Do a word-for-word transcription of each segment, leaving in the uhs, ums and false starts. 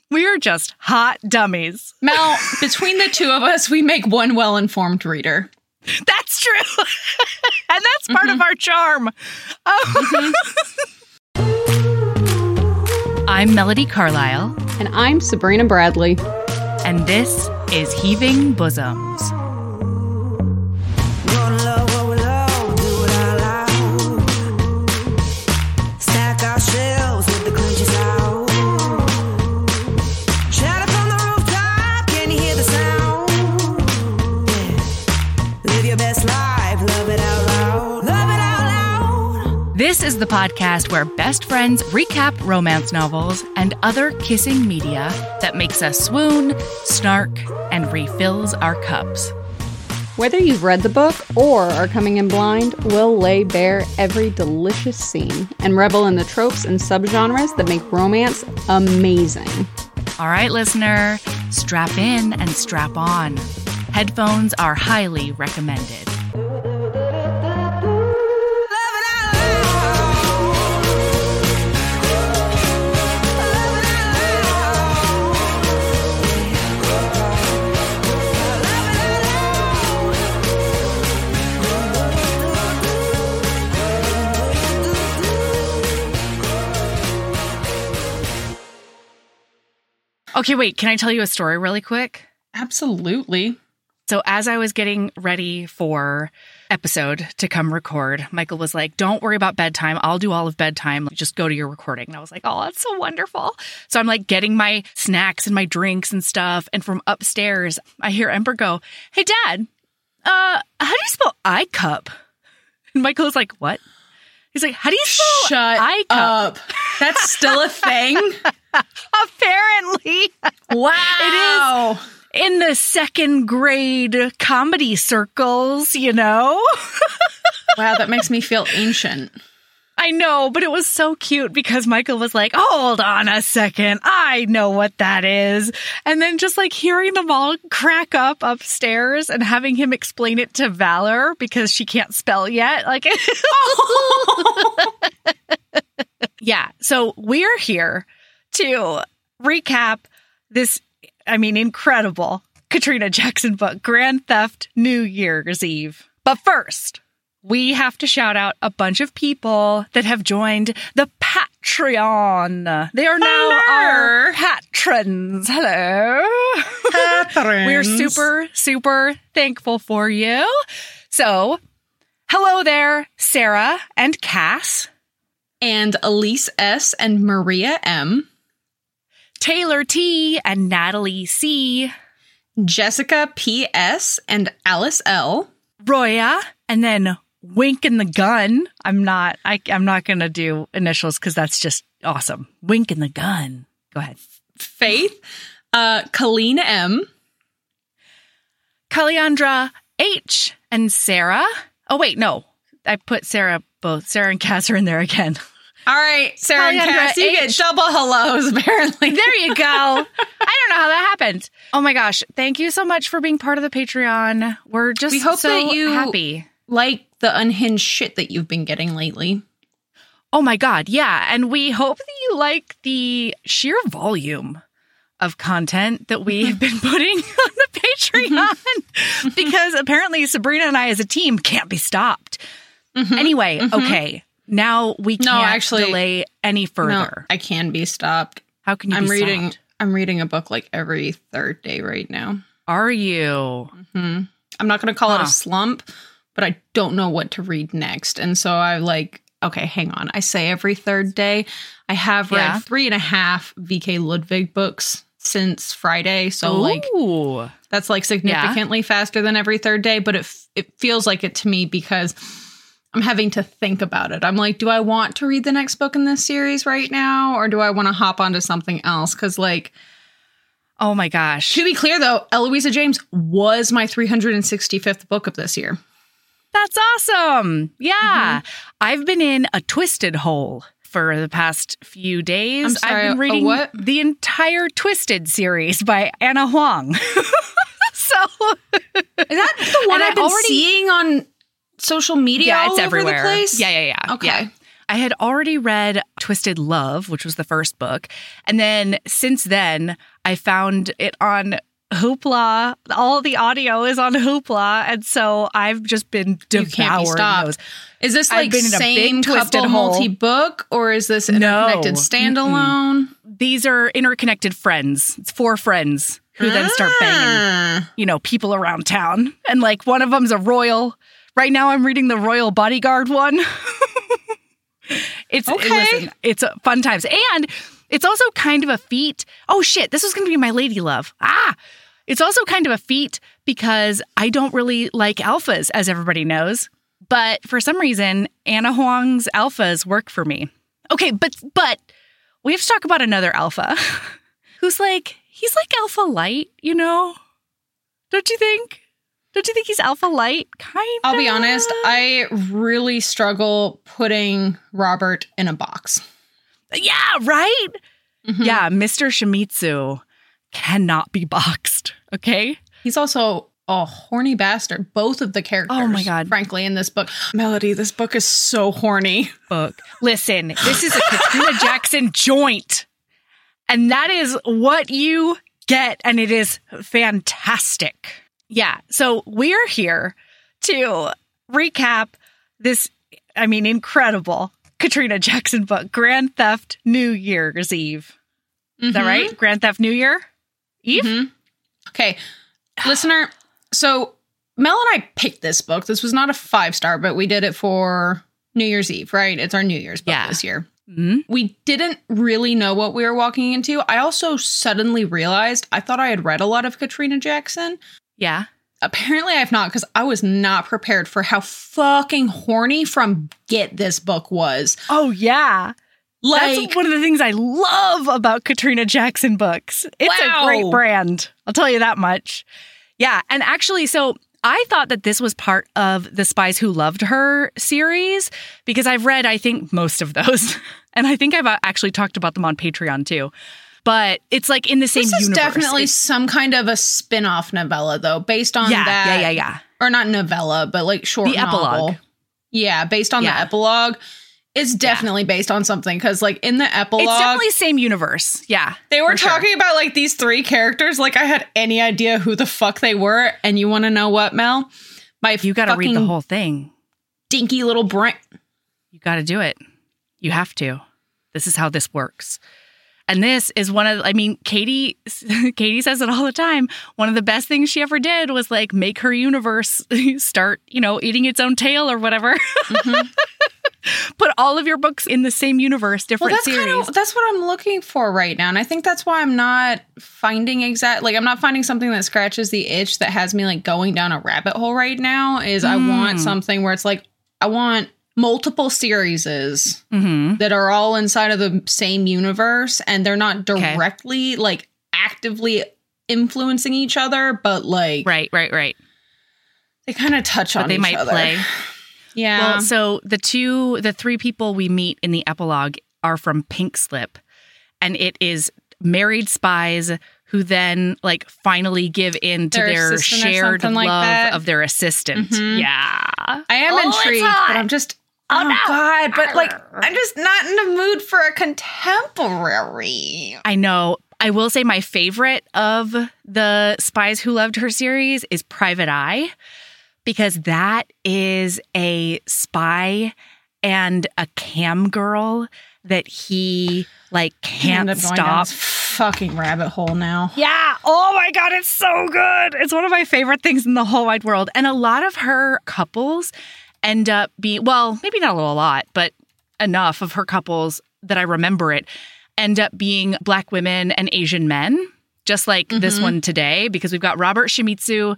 We are just hot dummies. Mel, between the two of us, we make one well-informed reader. That's true. And that's part mm-hmm. of our charm. Oh. Mm-hmm. I'm Melody Carlisle. And I'm Sabrina Bradley. And this is Heaving Bosoms. This is the podcast where best friends recap romance novels and other kissing media that makes us swoon, snark, and refills our cups. Whether you've read the book or are coming in blind, we'll lay bare every delicious scene and revel in the tropes and subgenres that make romance amazing. All right, listener, strap in and strap on. Headphones are highly recommended. Okay, wait, can I tell you a story really quick? Absolutely. So as I was getting ready for episode to come record, Michael was like, don't worry about bedtime. I'll do all of bedtime. Just go to your recording. And I was like, oh, that's so wonderful. So I'm like getting my snacks and my drinks and stuff. And from upstairs, I hear Ember go, hey, Dad, uh, how do you spell I cup? And Michael was like, what? He's like, how do you spell Shut I cup? Up. That's still a thing? Apparently. Wow. It is in the second grade comedy circles, you know? Wow, that makes me feel ancient. I know, but it was so cute because Michael was like, hold on a second. I know what that is. And then just like hearing them all crack up upstairs and having him explain it to Valor because she can't spell yet. Like, yeah. So we're here to recap this, I mean, incredible Katrina Jackson book, Grand Theft New Year's Eve. But first, we have to shout out a bunch of people that have joined the Patreon. They are now Hello. Our patrons. Hello. Patrons. We're super, super thankful for you. So, hello there, Sarah and Cass. And Elise S. and Maria M. Taylor T. and Natalie C. Jessica P S. and Alice L. Roya, and then Wink and the Gun. I'm not, I, I'm not going to do initials because that's just awesome. Wink and the Gun. Go ahead. Faith, uh, Colleen M. Kaliandra H. and Sarah. Oh, wait, no. I put Sarah, both Sarah and Cass are in there again. All right, Sarah and Cass, you H. get double hellos, apparently. There you go. I don't know how that happened. Oh my gosh. Thank you so much for being part of the Patreon. We're just we hope so that you happy. Like the unhinged shit that you've been getting lately. Oh my God. Yeah. And we hope that you like the sheer volume of content that we have been putting on the Patreon because apparently Sabrina and I as a team can't be stopped. Mm-hmm. Anyway, mm-hmm. okay. Now we can't no, actually, delay any further. No, I can be stopped. How can you I'm be reading, stopped? I'm reading a book like every third day right now. Are you? Mm-hmm. I'm not going to call huh. it a slump, but I don't know what to read next. And so I like, okay, hang on. I say every third day. I have read yeah. three and a half V K Ludwig books since Friday. So Ooh. like, that's like significantly yeah. faster than every third day. But it, f- it feels like it to me because I'm having to think about it. I'm like, do I want to read the next book in this series right now? Or do I want to hop onto something else? Because like, oh my gosh. To be clear though, Eloisa James was my three hundred sixty-fifth book of this year. That's awesome. Yeah. Mm-hmm. I've been in a twisted hole for the past few days. I'm sorry, I've been reading what? the entire Twisted series by Anna Huang. So is that the one I've been already, seeing on social media yeah, all it's over everywhere. the place? Yeah, yeah, yeah. Okay. Yeah. I had already read Twisted Love, which was the first book. And then since then, I found it on Hoopla. All the audio is on Hoopla. And so I've just been devouring those. Is this like same couple multi-book, or is this interconnected no. standalone? Mm-mm. These are interconnected friends. It's four friends who ah. then start banging, you know, people around town. And like one of them's a royal. Right now I'm reading the Royal Bodyguard one. It's okay. Listen, it's uh, fun times. And it's also kind of a feat. Oh, shit. This was going to be my lady love. Ah, it's also kind of a feat because I don't really like alphas, as everybody knows. But for some reason, Anna Huang's alphas work for me. Okay, but but we have to talk about another alpha who's like, he's like alpha light, you know? Don't you think? Don't you think he's alpha light? Kind of. I'll be honest, I really struggle putting Robert in a box. Yeah, right? Mm-hmm. Yeah, Mister Shimizu cannot be boxed, okay? He's also a horny bastard. Both of the characters, oh my God, frankly, in this book. Melody, this book is so horny. Book. Listen, this is a Katrina Jackson joint. And that is what you get, and it is fantastic. Yeah, so we're here to recap this, I mean, incredible Katrina Jackson book, Grand Theft New Year's Eve. Mm-hmm. Is that right? Grand Theft New Year Eve? Mm-hmm. Okay, listener, so Mel and I picked this book. This was not a five-star, but we did it for New Year's Eve, right? It's our New Year's book yeah. this year. Mm-hmm. We didn't really know what we were walking into. I also suddenly realized I thought I had read a lot of Katrina Jackson. Yeah. Apparently I have not, because I was not prepared for how fucking horny from get this book was. Oh, yeah. Like, that's one of the things I love about Katrina Jackson books. It's wow. a great brand. I'll tell you that much. Yeah. And actually, so I thought that this was part of the Spies Who Loved Her series, because I've read, I think, most of those. And I think I've actually talked about them on Patreon, too. But it's like in the same universe. This is universe. definitely it's, some kind of a spin-off novella, though, based on yeah, that. Yeah, yeah, yeah. Or not novella, but like short the novel. Epilogue. Yeah, based on yeah. the epilogue. It's definitely yeah. based on something, because like in the epilogue. It's definitely same universe. Yeah. They were talking sure. about like these three characters. Like I had any idea who the fuck they were. And you want to know what, Mel? My You got to read the whole thing. Dinky little brain. You got to do it. You have to. This is how this works. And this is one of, I mean, Katie, Katie says it all the time. One of the best things she ever did was like make her universe start, you know, eating its own tail or whatever. Mm-hmm. Put all of your books in the same universe, different well, that's series. Kind of, that's what I'm looking for right now. And I think that's why I'm not finding exact, like I'm not finding something that scratches the itch that has me like going down a rabbit hole right now is mm. I want something where it's like, I want multiple series mm-hmm. that are all inside of the same universe, and they're not directly okay. like actively influencing each other, but like right, right, right. They kind of touch but on they each might other. Play. Yeah. Well, so the two, the three people we meet in the epilogue are from Pink Slip, and it is married spies who then like finally give in to their, their shared love like of their assistant. Mm-hmm. Yeah. I am oh, intrigued, but I'm just. Oh, oh no. God, but like, I'm just not in the mood for a contemporary. I know. I will say my favorite of the Spies Who Loved Her series is Private Eye, because that is a spy and a cam girl that he like can't stop. Fucking rabbit hole now. Yeah. Oh my God, it's so good. It's one of my favorite things in the whole wide world. And a lot of her couples end up being, well, maybe not a lot, but enough of her couples that I remember it, end up being Black women and Asian men, just like mm-hmm. this one today, because we've got Robert Shimizu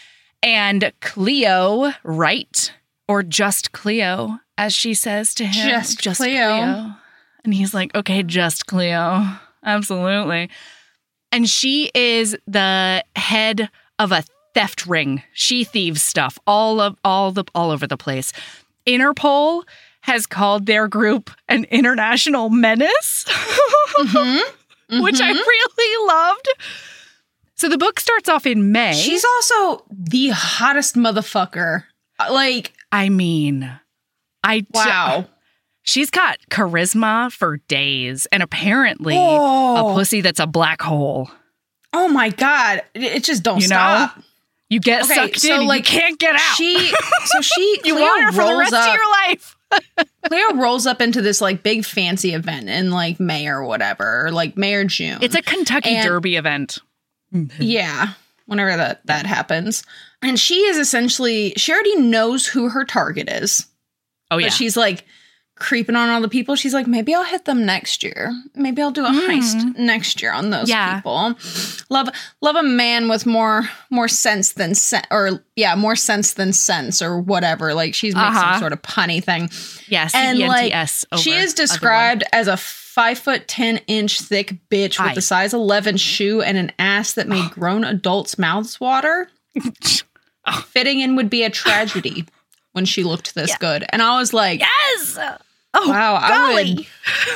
and Cleo Wright, or just Cleo, as she says to him. Just, just Cleo. Cleo. And he's like, okay, just Cleo. Absolutely. And she is the head of a theft ring. She thieves stuff all of all the all over the place. Interpol has called their group an international menace, mm-hmm. Mm-hmm. which I really loved. So the book starts off in May. She's also the hottest motherfucker. Like, I mean, I wow. D- She's got charisma for days, and apparently Oh. a pussy that's a black hole. Oh my God. It it just don't You stop. know? You get Okay, sucked so, in, and like, you can't get out. She, so she, you Cleo want her for the rolls rest up, of your life. Cleo rolls up into this like big fancy event in like May or whatever, or like May or June. It's a Kentucky And- Derby event. Yeah, whenever that that happens. And she is essentially, she already knows who her target is. Oh, yeah. But she's like creeping on all the people. She's like, maybe I'll hit them next year. Maybe I'll do a Mm. heist next year on those Yeah. people. Love love a man with more more sense than sen- or yeah, more sense than sense or whatever. Like she's makes Uh-huh. some sort of punny thing. Yes, And like C E N T S over she is other one. described as a five foot ten inch thick bitch with Aye. the size eleven shoe and an ass that made grown adults' mouths water. Fitting in would be a tragedy when she looked this Yeah. good. And I was like, Yes. Oh, wow, I golly. would.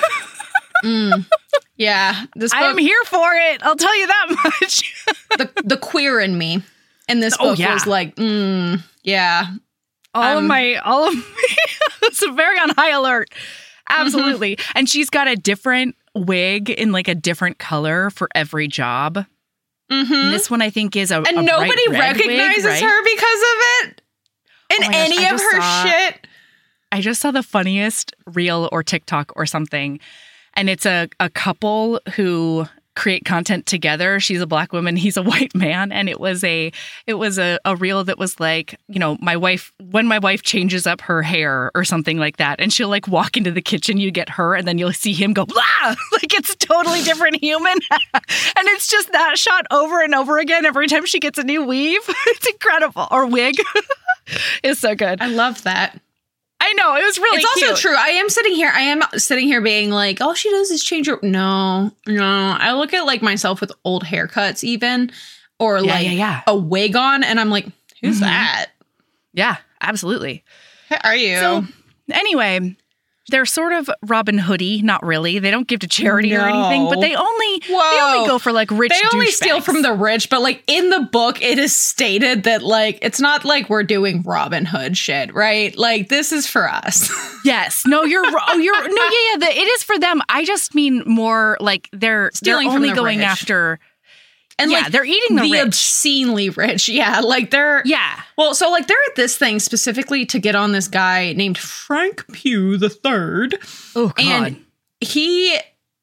Mm, yeah, this book, I'm here for it. I'll tell you that much. the the queer in me in this Oh, book yeah. was like, mm, yeah, all of Um, my, all of it's very on high alert. Absolutely. Mm-hmm. And she's got a different wig in like a different color for every job. hmm And this one I think is a and a bright nobody red recognizes wig, right? her because of it in Oh my gosh, any I of just her saw- shit. I just saw the funniest reel or TikTok or something. And it's a, a couple who create content together. She's a black woman, he's a white man. And it was a it was a, a reel that was like, you know, my wife when my wife changes up her hair or something like that. And she'll like walk into the kitchen, you get her, and then you'll see him go, blah! Like it's a totally different human. And it's just that shot over and over again every time she gets a new weave. It's incredible. Or wig. It's so good. I love that. I know, it was really It's cute. also true. I am sitting here. I am sitting here being like, all she does is change her. No, no. I look at like myself with old haircuts, even or Yeah, like yeah, yeah. a wig on, and I'm like, who's Mhm. that? Yeah, absolutely. Who are you? So anyway, they're sort of Robin Hoodie, not really. They don't give to charity or anything, but No. they only they Whoa. only go for like rich. They only steal douchebags. from the rich, but like in the book, it is stated that like it's not like we're doing Robin Hood shit, right? Like this is for us. Yes, no, you're oh, you're no, yeah, yeah. The, it is for them. I just mean more like they're Stealing they're from only the going rich. after. And Yeah, like they're eating the rich. obscenely rich. Yeah, like they're Yeah, well, so like they're at this thing specifically to get on this guy named Frank Pugh the Third. oh god, And he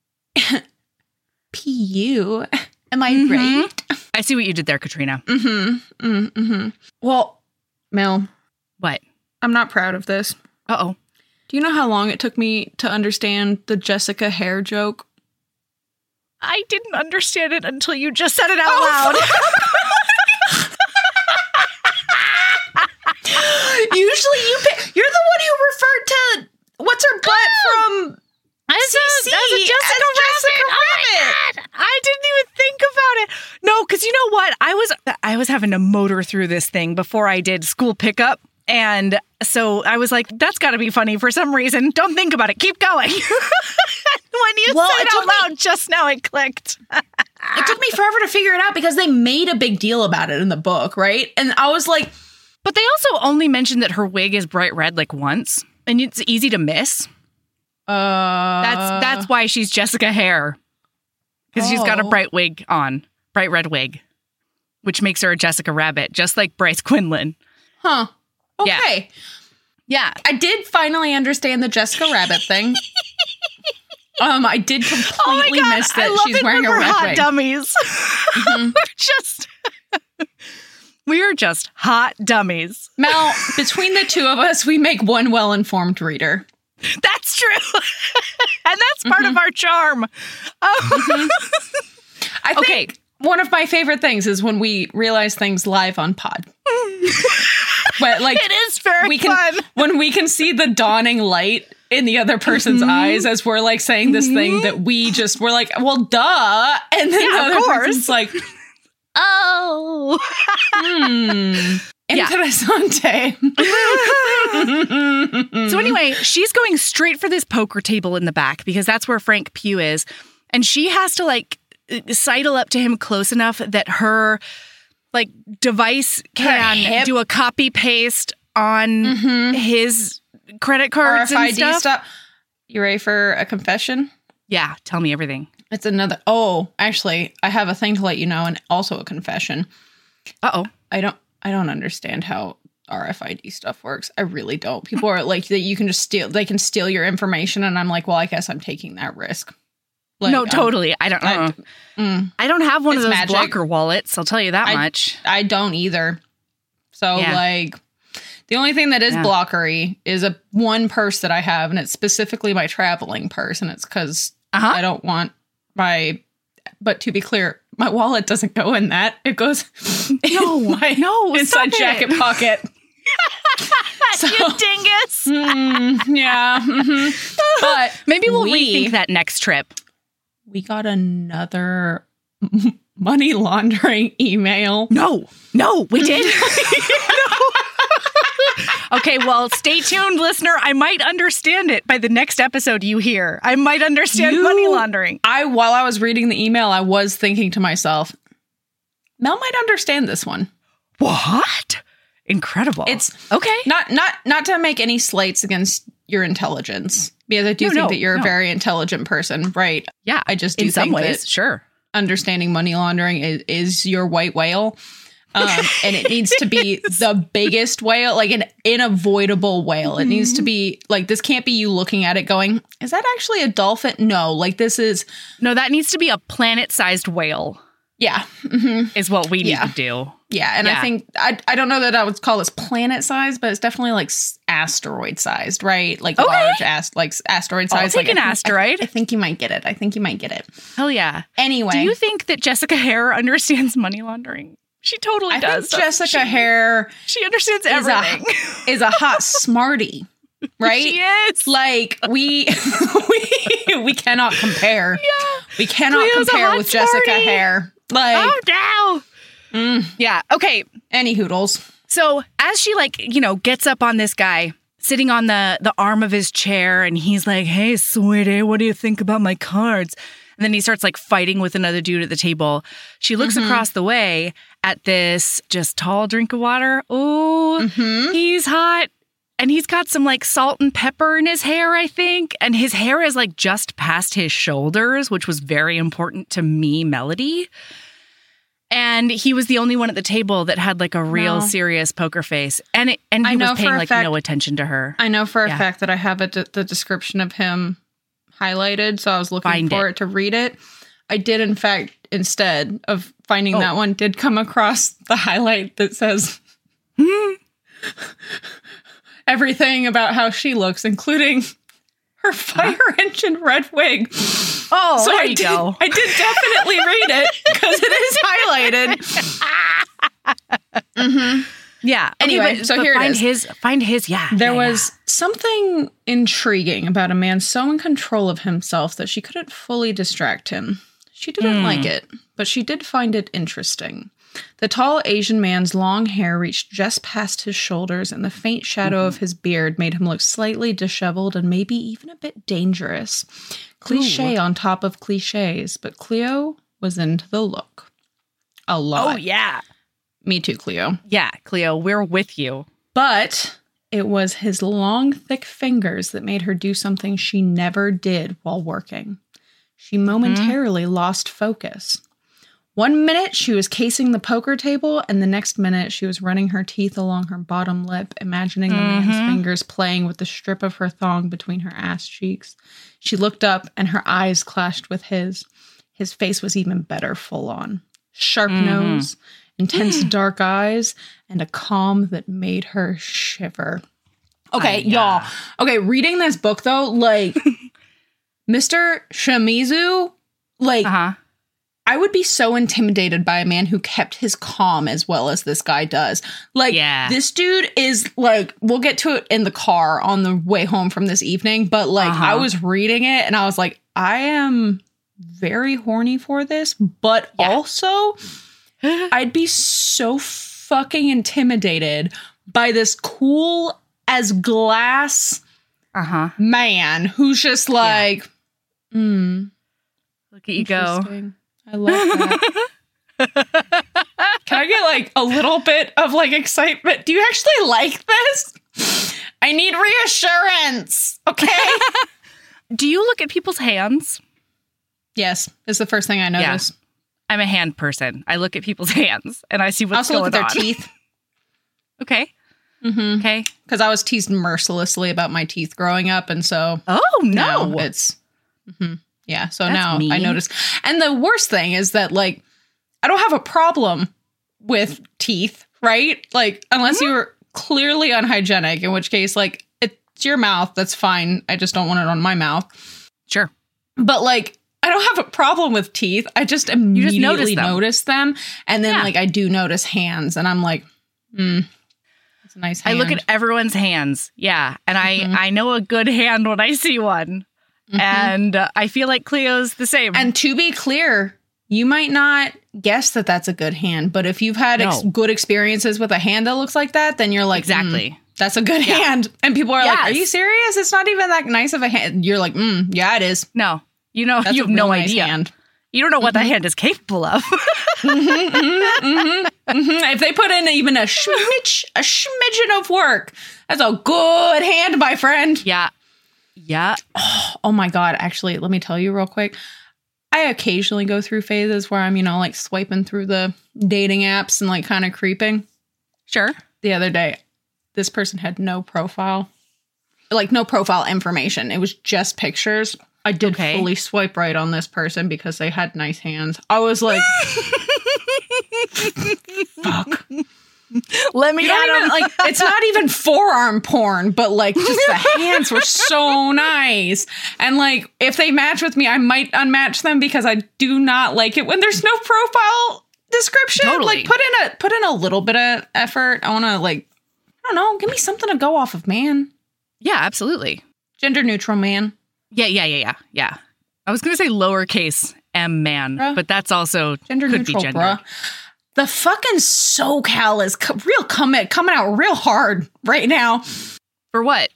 P U. Am I Mhm. right? I see what you did there, Katrina. Mm-hmm. Mm-hmm. Well, Mel, What? I'm not proud of this. Uh oh. Do you know how long it took me to understand the Jessica Hare joke? I didn't understand it until you just said it out Oh, loud. Usually you pick, you're the one who referred to what's her butt from As a, C C, as a Jessica, as Jessica Rabbit. Oh my Rabbit. God. I didn't even think about it. No, because you know what? I was I was having to motor through this thing before I did school pickup. And so I was like, that's got to be funny for some reason. Don't think about it. Keep going. When you Well, said it it took out me- loud just now, it clicked. It took me forever to figure it out because they made a big deal about it in the book, right? And I was like, But they also only mentioned that her wig is bright red like once. And it's easy to miss. uh That's that's why she's Jessica Hare. Because she's got a Oh. bright wig on. Bright red wig. Which makes her a Jessica Rabbit, just like Bryce Quinlan. huh. Yeah. Okay. Yeah. I did finally understand the Jessica Rabbit thing. Um, I did completely miss I that love she's it wearing when a we're red hot wig. dummies. Mhm. We're just we are just hot dummies. Mel, between the two of us, we make one well-informed reader. That's true. And that's part Mm-hmm. of our charm. Oh. I Okay. think one of my favorite things is when we realize things live on pod. But like It is very we can fun. when we can see the dawning light in the other person's Mm-hmm. eyes as we're like saying this thing that we just we're like, well, duh, and then Yeah, the of other course. person's like, Oh. hmm, Yeah. interessante. So anyway, she's going straight for this poker table in the back because that's where Frank Pugh is. And she has to like sidle up to him close enough that her like device can hip- do a copy paste on his credit cards R F I and D stuff. stuff. You ready for a confession? Yeah, tell me everything. It's another. Oh, actually, I have a thing to let you know, and also a confession. Uh-oh. I don't. I don't understand how R F I D stuff works. I really don't. People are like that. You can just steal. They can steal your information, and I'm like, well, I guess I'm taking that risk. Like, no, totally. Um, I don't. Uh, I, mm, I don't have one of those magic. blocker wallets. I'll tell you that I, much. I don't either. So yeah. like. The only thing that is yeah. blockery is a one purse that I have, and it's specifically my traveling purse, and it's because uh-huh. I don't want my. But to be clear, my wallet doesn't go in that; it goes no, in my no, inside jacket pocket. So, you dingus! mm, yeah, mm-hmm. But maybe we'll we, rethink that next trip. We got another money laundering email. No, no, we did. no. Okay, well, stay tuned, listener. I might understand it by the next episode you hear. I might understand you, money laundering. I, while I was reading the email, I was thinking to myself, Mel might understand this one. What? Incredible. It's okay. Not not not to make any slights against your intelligence, because I do no, think no, that you're no. a very intelligent person, right? Yeah, I just do in think some ways, that sure. Understanding money laundering is, is your white whale. Um, and it needs to be the biggest whale, like an unavoidable whale. It needs to be like, this can't be you looking at it going, is that actually a dolphin? No, like this is. No, that needs to be a planet-sized whale. Yeah. Mm-hmm. Is what we need yeah. to do. Yeah. And yeah. I think, I, I don't know that I would call this planet-sized, but it's definitely like asteroid-sized, right? Like okay. large, ast- like asteroid-sized. I'll take like, an I think, asteroid. I, I think you might get it. I think you might get it. Hell yeah. Anyway. Do you think that Jessica Hare understands money laundering? She totally I does. Think Jessica she, Hare she understands everything. Is a, is a hot smarty, right? She is. Like we we we cannot compare. Yeah. We cannot Cleo's compare with smarty. Jessica Hare. Like oh no. Mm. Yeah. Okay. Any hoodles. So as she like you know gets up on this guy sitting on the the arm of his chair, and he's like, "Hey, sweetie, what do you think about my cards?" And then he starts like fighting with another dude at the table. She looks mm-hmm. across the way at this just tall drink of water. Oh, mm-hmm. he's hot. And he's got some like salt and pepper in his hair, I think. And his hair is like just past his shoulders, which was very important to me, Melody. And he was the only one at the table that had like a real no. serious poker face. And it, and he was paying like fact, no attention to her. I know for a yeah. fact that I have a d- the description of him highlighted, so I was looking Find for it. it to read it. I did, in fact, instead of finding oh. that one, did come across the highlight that says everything about how she looks, including her fire huh? engine red wig. Oh, so there I you did, go. I did definitely read it because it is highlighted. mm-hmm. Yeah. Anyway, okay, so but here find it is. His, find his, yeah. There yeah, was yeah. something intriguing about a man so in control of himself that she couldn't fully distract him. She didn't mm. like it, but she did find it interesting. The tall Asian man's long hair reached just past his shoulders, and the faint shadow mm-hmm. of his beard made him look slightly disheveled and maybe even a bit dangerous. Cliche Ooh. on top of cliches, but Cleo was into the look. A lot. Oh, yeah. Me too, Cleo. Yeah, Cleo, we're with you. But it was his long, thick fingers that made her do something she never did while working. She momentarily mm-hmm. lost focus. One minute she was casing the poker table, and the next minute she was running her teeth along her bottom lip, imagining mm-hmm. the man's fingers playing with the strip of her thong between her ass cheeks. She looked up, and her eyes clashed with his. His face was even better full on. Sharp mm-hmm. nose, intense dark eyes, and a calm that made her shiver. Okay, uh, yeah. y'all. Okay, reading this book, though, like, Mister Shimizu, like, uh-huh. I would be so intimidated by a man who kept his calm as well as this guy does. Like, yeah. this dude is, like, we'll get to it in the car on the way home from this evening, but, like, uh-huh. I was reading it, and I was like, I am very horny for this, but yeah. also... I'd be so fucking intimidated by this cool as glass uh-huh. man who's just like, yeah. mm, look at you go. I love that. Can I get like a little bit of like excitement? Do you actually like this? I need reassurance. Okay. Do you look at people's hands? Yes, it's the first thing I notice. Yeah. I'm a hand person. I look at people's hands and I see what's also going look at their on. teeth. Okay. Mm-hmm. Okay. Because I was teased mercilessly about my teeth growing up, and so oh no, now it's mm-hmm. yeah. So That's now mean. I notice, and the worst thing is that like I don't have a problem with teeth, right? Like unless mm-hmm. you were clearly unhygienic, in which case like it's your mouth, that's fine. I just don't want it on my mouth. Sure, but like. I don't have a problem with teeth. I just immediately you just notice, them. notice them. And then, yeah. like, I do notice hands. And I'm like, hmm, that's a nice hand. I look at everyone's hands. Yeah. And mm-hmm. I, I know a good hand when I see one. Mm-hmm. And uh, I feel like Cleo's the same. And to be clear, you might not guess that that's a good hand. But if you've had ex- no. good experiences with a hand that looks like that, then you're like, exactly. Mm, that's a good yeah. hand. And people are yes. like, are you serious? It's not even that nice of a hand. You're like, mm, yeah, it is. No. You know, That's you have a no nice idea. Hand. You don't know what mm-hmm. that hand is capable of. mm-hmm, mm-hmm, mm-hmm, mm-hmm. If they put in even a schmidge, a schmidgen of work, that's a good hand, my friend. Yeah. Yeah. Oh, oh my God. Actually, let me tell you real quick. I occasionally go through phases where I'm, you know, like swiping through the dating apps and like kind of creeping. Sure. The other day, this person had no profile, like no profile information. It was just pictures. I did okay. fully swipe right on this person because they had nice hands. I was like, fuck. Let me you even, like, it's not even forearm porn, but like just the hands were so nice. And like, if they match with me, I might unmatch them because I do not like it when there's no profile description. Totally. Like put in a, put in a little bit of effort. I want to like, I don't know, give me something to go off of, man. Yeah, absolutely. Gender neutral, man. Yeah, yeah, yeah, yeah, yeah. I was going to say lowercase m man, bruh. But that's also gender could neutral, be gender. Bruh. The fucking SoCal is co- real coming coming out real hard right now. For what?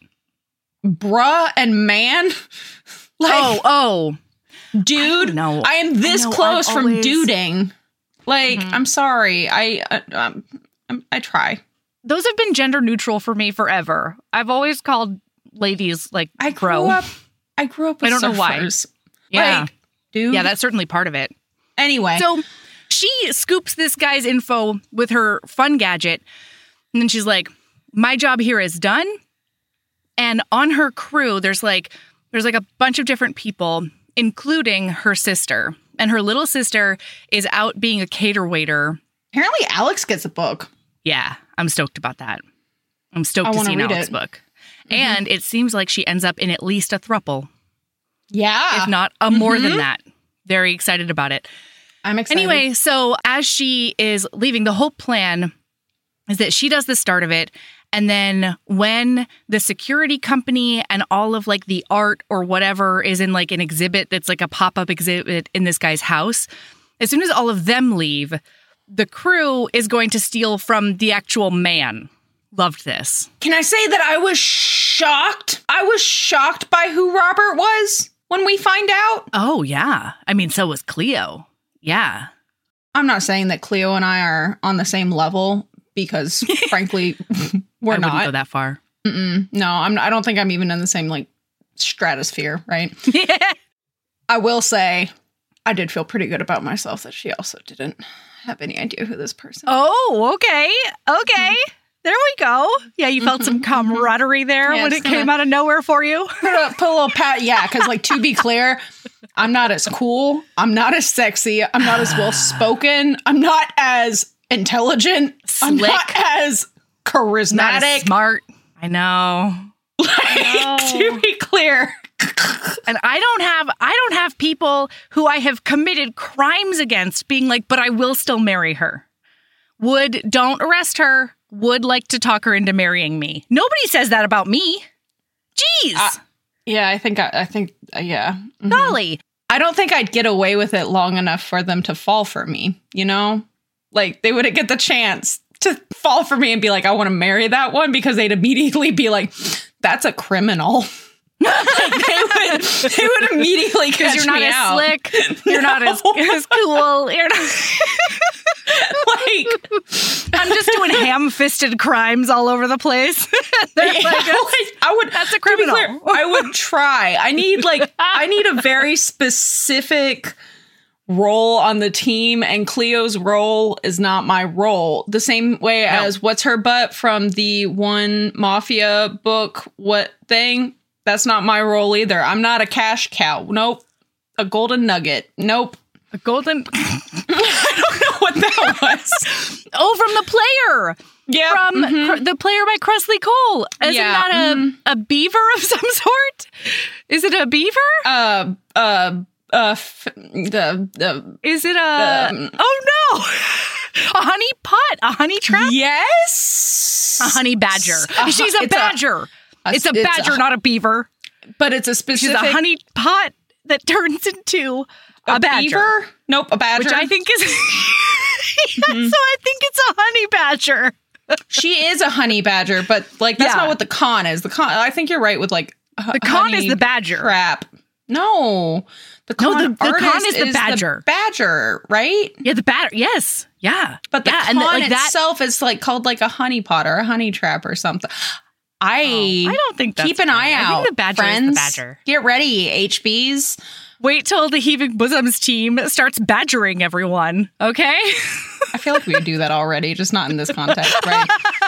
Bruh and man. Like, oh, oh, dude. No, I am this I know, close I've from always... duding. Like, mm-hmm. I'm sorry. I uh, um, I'm, I try. Those have been gender neutral for me forever. I've always called ladies like I bro. grew up. I grew up with I don't surfers. know why. Yeah. Like, dude. Yeah, that's certainly part of it. Anyway. So she scoops this guy's info with her fun gadget. And then she's like, my job here is done. And on her crew, there's like, there's like a bunch of different people, including her sister. And her little sister is out being a cater waiter. Apparently Alex gets a book. Yeah, I'm stoked about that. I'm stoked I to see an read Alex it. book. Mm-hmm. And it seems like she ends up in at least a throuple. Yeah. If not a mm-hmm. more than that. Very excited about it. I'm excited. Anyway, so as she is leaving, the whole plan is that she does the start of it. And then when the security company and all of like the art or whatever is in like an exhibit that's like a pop-up exhibit in this guy's house, as soon as all of them leave, the crew is going to steal from the actual man. Loved this. Can I say that I was shocked? I was shocked by who Robert was when we find out. Oh, yeah. I mean, so was Cleo. Yeah. I'm not saying that Cleo and I are on the same level because, frankly, we're I not. I wouldn't go that far. Mm-mm. No, I'm. I don't think I'm even in the same like stratosphere, right? Yeah. I will say, I did feel pretty good about myself that she also didn't have any idea who this person. Oh, okay, okay. Mm-hmm. There we go. Yeah, you felt some camaraderie there yeah, when it gonna, came out of nowhere for you. Put a, put a little pat. Yeah, because like to be clear, I'm not as cool. I'm not as sexy. I'm not as well spoken. I'm not as intelligent. Slick. I'm not as charismatic. Not as smart. I know. Like, I know. to be clear. And I don't have I don't have people who I have committed crimes against being like, but I will still marry her. Would don't arrest her. Would like to talk her into marrying me. Nobody says that about me. Jeez. Uh, yeah, I think I, I think uh, yeah. Mm-hmm. Golly. I don't think I'd get away with it long enough for them to fall for me, you know? Like they wouldn't get the chance to fall for me and be like, I want to marry that one, because they'd immediately be like, that's a criminal. Like they would, they would immediately catch you're not me as out. slick. You're No. not as, as cool. You're not. like, I'm just doing ham-fisted crimes all over the place. They're yeah, like, like, I would. That's a criminal. To be clear, I would try. I need like I need a very specific role on the team, and Cleo's role is not my role. The same way No. as what's her butt from the one Mafia book. What thing? That's not my role either. I'm not a cash cow. Nope. A golden nugget. Nope. A golden. I don't know what that was. Oh, from the player. Yeah. From mhm. Cr- the player by Cressley Cole. Isn't Yeah, that a, mhm. a beaver of some sort? Is it a beaver? uh uh uh f- the the Is it a? Um, oh no! A honey pot, a honey trap, yes, a honey badger. Uh, She's a it's a- badger. a- it's a badger, not a beaver. but it's a She's specific a honey pot that turns into a, a badger, beaver? Nope, a badger. which I think is. yeah, Mhm. So I think it's a honey badger. She is a honey badger, but like that's Yeah. not what the con is. The con, I think you're right with like The con is the badger. trap. No, the No, con, the- the con artist is the badger. badger, right? Yeah, the badger. Yes, yeah, But the yeah, con and the- like that. itself is like called like a honey pot or a honey trap or something. I Oh, I don't think that's keep an right. eye I out. think the badger friends. is the badger. Get ready, H Bs. Wait till the Heaving Bosoms team starts badgering everyone. Okay. I feel like we do that already, just not in this context, right?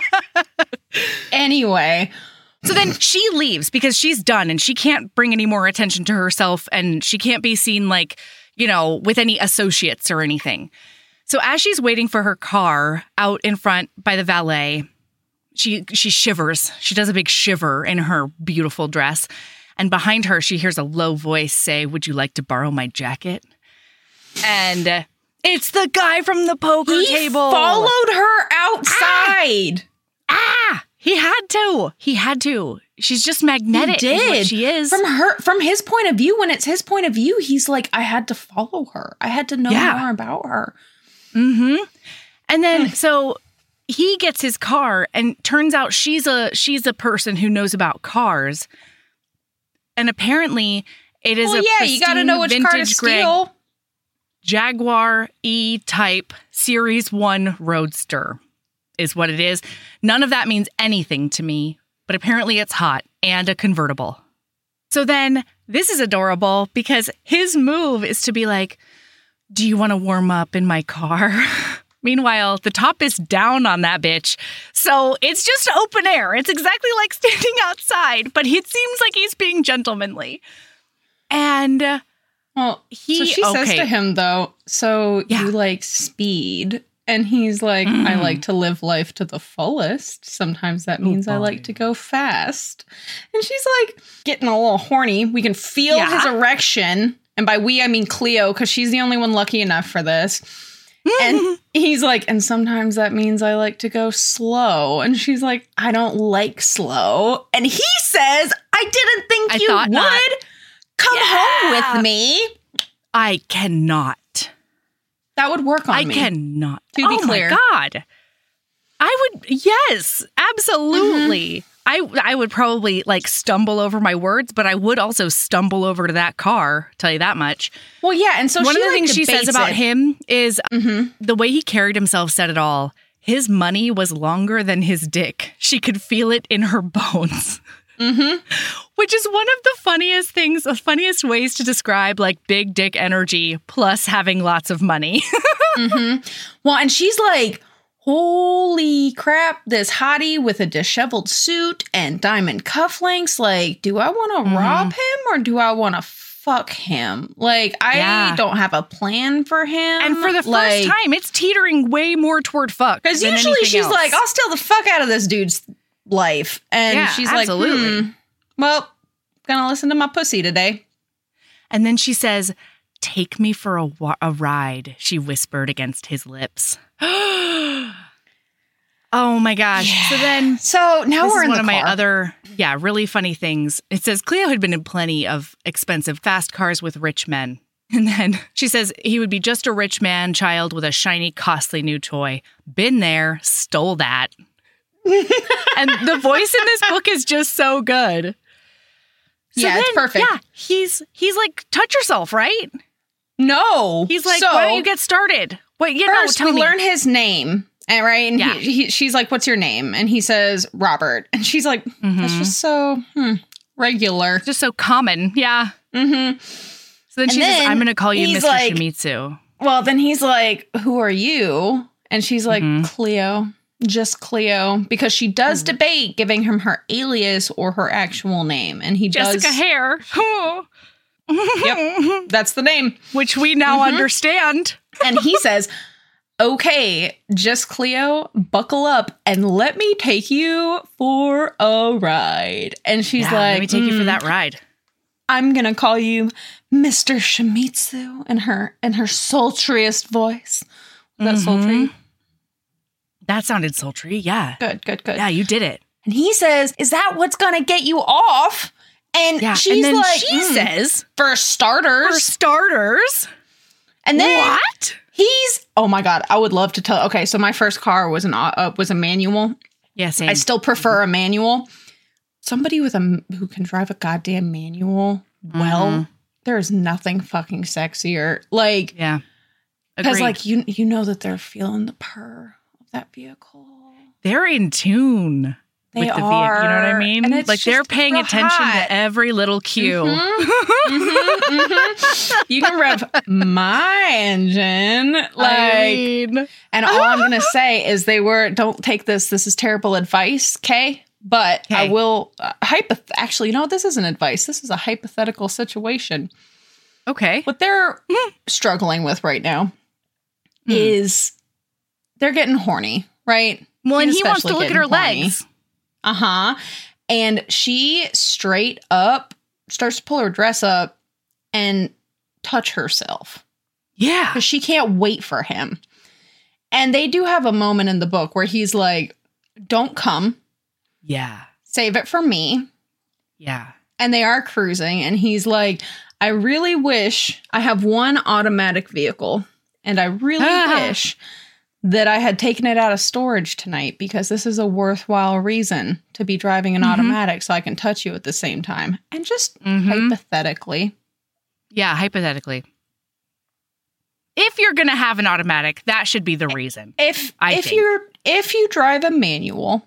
Anyway, So then she leaves because she's done and she can't bring any more attention to herself and she can't be seen like, you know, with any associates or anything. So as she's waiting for her car out in front by the valet, she she shivers. She does a big shiver in her beautiful dress. And behind her, she hears a low voice say, "Would you like to borrow my jacket?" And uh, it's the guy from the poker he table. followed her outside. Ah! He had to. He had to. She's just magnetic. He is what did. she is. From her, from his point of view, when it's his point of view, he's like, I had to follow her. I had to know Yeah. more about her. Mm-hmm. And then so he gets his car, and turns out she's a she's a person who knows about cars. And apparently, it is Well, a yeah, you got to know which car to vintage Greg steal. Jaguar E-Type Series One Roadster is what it is. None of that means anything to me, but apparently it's hot and a convertible. So then this is adorable because his move is to be like, "Do you want to warm up in my car?" Meanwhile, the top is down on that bitch. So it's just open air. It's exactly like standing outside, but it seems like he's being gentlemanly. And uh, Well, he so she says okay. to him, though, so Yeah. you like speed? And he's like, I Mm. like to live life to the fullest. Sometimes that means I boy. like to go fast. And she's like getting a little horny. We can feel Yeah. his erection. And by we, I mean Cleo, because she's the only one lucky enough for this. And he's like, and sometimes that means I like to go slow. And she's like, I don't like slow. And he says, I didn't think I you thought would. not. Come Yeah. home with me. I cannot. That would work on I me. cannot. To be oh clear. my God. I would, yes, absolutely. Mm-hmm. I, I would probably like stumble over my words, but I would also stumble over to that car, tell you that much. Well, yeah, and so One she, of the like, things she says debates about it. him is Mhm. the way he carried himself said it all. His money was longer than his dick. She could feel it in her bones. Mhm. Which is one of the funniest things, the funniest ways to describe like big dick energy plus having lots of money. Mhm. Well, and she's like, holy crap, this hottie with a disheveled suit and diamond cufflinks. Like, do I want to Mhm. rob him or do I want to fuck him? Like, I Yeah. don't have a plan for him. And for the first like, time, it's teetering way more toward fuck. because than usually anything she's else. like, I'll steal the fuck out of this dude's life. And Yeah, she's absolutely. like, hmm, well, gonna listen to my pussy today. And then she says, "Take me for a, wa- a ride," she whispered against his lips. Oh my gosh. Yeah. So then So now this we're is in one the of my car. other, yeah, really funny things. It says Cleo had been in plenty of expensive fast cars with rich men. And then she says he would be just a rich man child with a shiny, costly new toy. Been there, stole that. And the voice in this book is just so good. Yeah, it's perfect. Yeah, he's he's like, touch yourself, right? No. He's like, so, why don't you get started? Wait, you First, know, we me. learn his name. And right, and yeah. he, he, she's like, "What's your name?" And he says, "Robert." And she's like, mm-hmm. "That's just so hmm, regular, just so common." Yeah. Mm-hmm. So then and she then says, "I'm going to call you Mister like, Shimizu." Well, then he's like, "Who are you?" And she's like, mm-hmm. "Cleo, just Cleo," because she does mm-hmm. debate giving him her alias or her actual name, and he Jessica does Jessica Hare. Yep, that's the name, which we now mm-hmm. understand. And he says, "Okay, just Cleo, buckle up and let me take you for a ride." And she's yeah, like, let me take mm, you for that ride. I'm going to call you Mister Shimizu in her in her sultriest voice. Was that mm-hmm. sultry? That sounded sultry. Yeah. Good, good, good. Yeah, you did it. And he says, "Is that what's going to get you off?" And yeah, she's and then like, she mm, says, "For starters." For starters. And then what? He's, oh my God, I would love to tell. Okay, so my first car was an uh, was a manual. Yeah, same. I still prefer a manual. Somebody with a who can drive a goddamn manual well, mm-hmm. there is nothing fucking sexier. Like, yeah, because like you you know that they're feeling the purr of that vehicle. They're in tune. They with the are. Vehicle, you know what I mean? And it's like they're paying attention hot. to every little cue. Mm-hmm. mm-hmm, mm-hmm. You can rev my engine, like, I mean. And all I'm gonna say is they were. Don't take this. This is terrible advice, okay? But okay. I will. Uh, hypoth- Actually, you know what? This isn't advice. This is a hypothetical situation. Okay. What they're struggling with right now mm. is they're getting horny, right? Well, She's and he wants to look at her horny. legs. Uh-huh. And she straight up starts to pull her dress up and touch herself. Yeah. Because she can't wait for him. And they do have a moment in the book where he's like, "Don't come. Yeah. Save it for me." Yeah. And they are cruising. And he's like, "I really wish I have one automatic vehicle. And I really ah. wish that I had taken it out of storage tonight because this is a worthwhile reason to be driving an mm-hmm. automatic so I can touch you at the same time." And just mm-hmm. hypothetically. Yeah, hypothetically. If you're going to have an automatic, that should be the reason. If I if think. you're if you drive a manual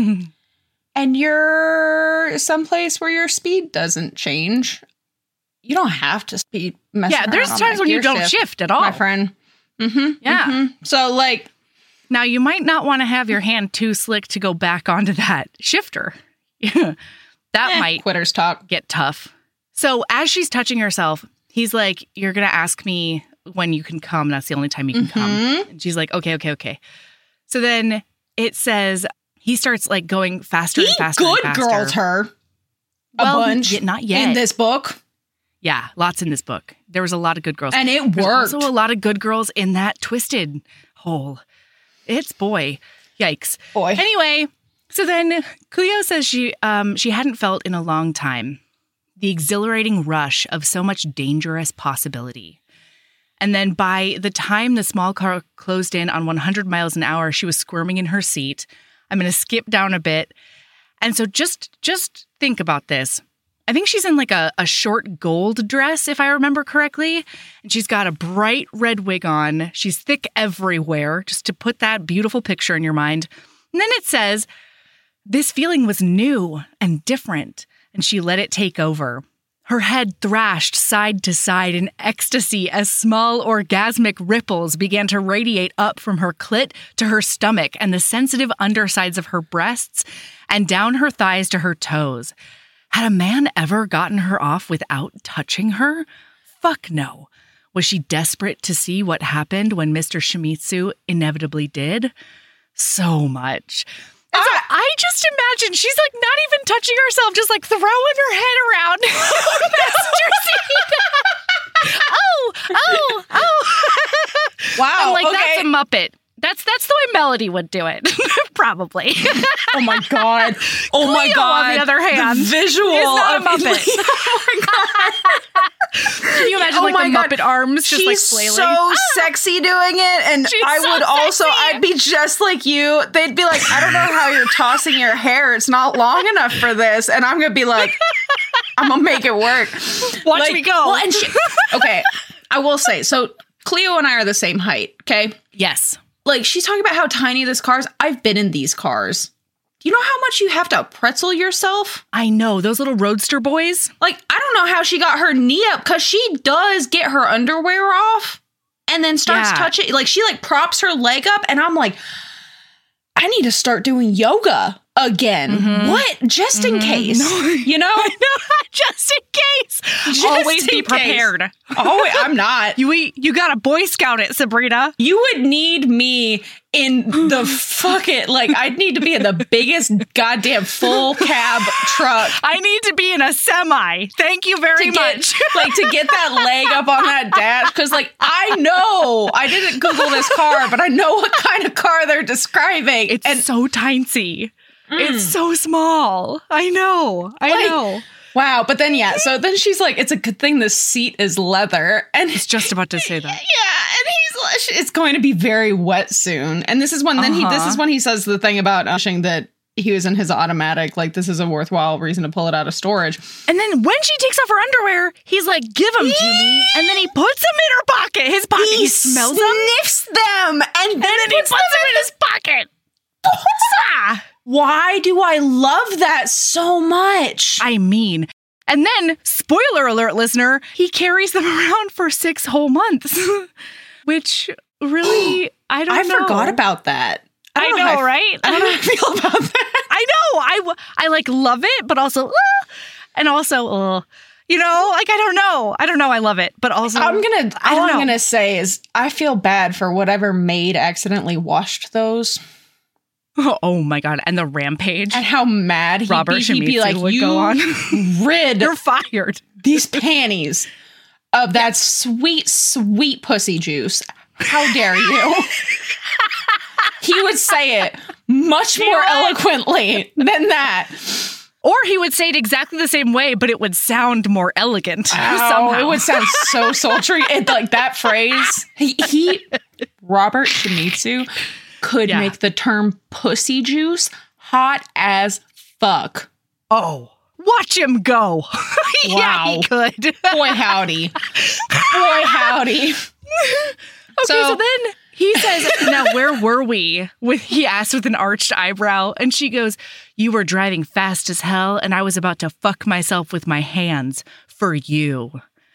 and you're someplace where your speed doesn't change, you don't have to speed mess Yeah, there's times when you don't shift, shift at all. My friend. Mm-hmm, yeah. Mm-hmm. So, like, now you might not want to have your hand too slick to go back onto that shifter. that eh, might quitters talk. Get tough. So as she's touching herself, he's like, "You're going to ask me when you can come. That's the only time you can mm-hmm. come." And she's like, "Okay, okay, okay." So then it says he starts like going faster he and faster. Good and faster. girls her a well, bunch. He, not yet in this book. Yeah, lots in this book. There was a lot of good girls. And it There's worked. also a lot of good girls in that twisted hole. It's boy. Yikes. Boy. Anyway, so then Cleo says she um she hadn't felt in a long time the exhilarating rush of so much dangerous possibility. And then by the time the small car closed in on one hundred miles an hour, she was squirming in her seat. I'm going to skip down a bit. And so just just think about this. I think she's in like a, a short gold dress, if I remember correctly. And she's got a bright red wig on. She's thick everywhere, just to put that beautiful picture in your mind. And then it says, this feeling was new and different, and she let it take over. Her head thrashed side to side in ecstasy as small orgasmic ripples began to radiate up from her clit to her stomach and the sensitive undersides of her breasts and down her thighs to her toes. Had a man ever gotten her off without touching her? Fuck no. Was she desperate to see what happened when Mister Shimizu inevitably did? So much. And so I just imagine she's like not even touching herself, just like throwing her head around. Master scene. oh, oh, oh. Wow. I'm like, okay. That's a Muppet. That's that's the way Melody would do it, probably. Oh my god! Oh Cleo, my god! On the other hand, the visual is not of a Muppet. Oh my god! Can you imagine oh like my the god. Muppet arms just She's like flailing? so ah! sexy doing it, and She's I so would also. sexy. I'd be just like you. They'd be like, "I don't know how you're tossing your hair. It's not long enough for this," and I'm gonna be like, "I'm gonna make it work." Watch like, me go. Well, and she, okay, I will say so. Cleo and I are the same height, okay? Yes. Like, she's talking about how tiny this car is. I've been in these cars. Do you know how much you have to pretzel yourself? I know. Those little roadster boys. Like, I don't know how she got her knee up, because she does get her underwear off and then starts Yeah. touching. Like, she, like, props her leg up, and I'm like, I need to start doing yoga again. Mm-hmm. What? Just in Mhm. case. No. You know? Just in case. Just Always in be case. prepared. Oh, I'm not. You you got to Boy Scout it, Sabrina. You would need me in the fucking, like, I'd need to be in the biggest goddamn full cab truck I need to be in a semi. Thank you very to get, much. like, to get that leg up on that dash. Because, like, I know, I didn't Google this car, but I know what kind of car they're describing. It's and so tiny. Mm. It's so small. I know. I Like, know. wow. But then, yeah, so then she's like, it's a good thing the seat is leather. And I was just about to say that. yeah, and he's like, it's going to be very wet soon. And this is when then he this Uh-huh. is when he says the thing about wishing that he was in his automatic, like, this is a worthwhile reason to pull it out of storage. And then when she takes off her underwear, he's like, give them to me. And then he puts them in her pocket. His pocket. He, He smells them. sniffs them, and then, And then he puts puts them them in his pocket. Ah, Why do I love that so much? I mean, and then, spoiler alert, listener, he carries them around for six whole months. Which really, I don't I know. forgot about that. I, I don't know, how I, right? I don't know how I feel about that. I know. I, w- I like love it, but also, uh, and also, uh, you know, like, I don't know. I don't know. I love it, but also, I'm gonna. I All don't I'm know. gonna say is, I feel bad for whatever maid accidentally washed those, oh my God. And the rampage and how mad he'd Robert be. He'd be Shimizu like, would "You go on. rid You're fired. these panties of that sweet, sweet pussy juice. How dare you?" He would say it much more would. eloquently than that. Or he would say it exactly the same way, but it would sound more elegant Oh, somehow. it would sound so sultry. It, like that phrase, he, he Robert Shimizu could Yeah. make the term pussy juice hot as fuck. Oh, watch him go. Yeah, Wow. he could. Boy howdy. Boy howdy. Okay, so, So- then he says, now where were we? With he asked with an arched eyebrow, and she goes, you were driving fast as hell, and I was about to fuck myself with my hands for you.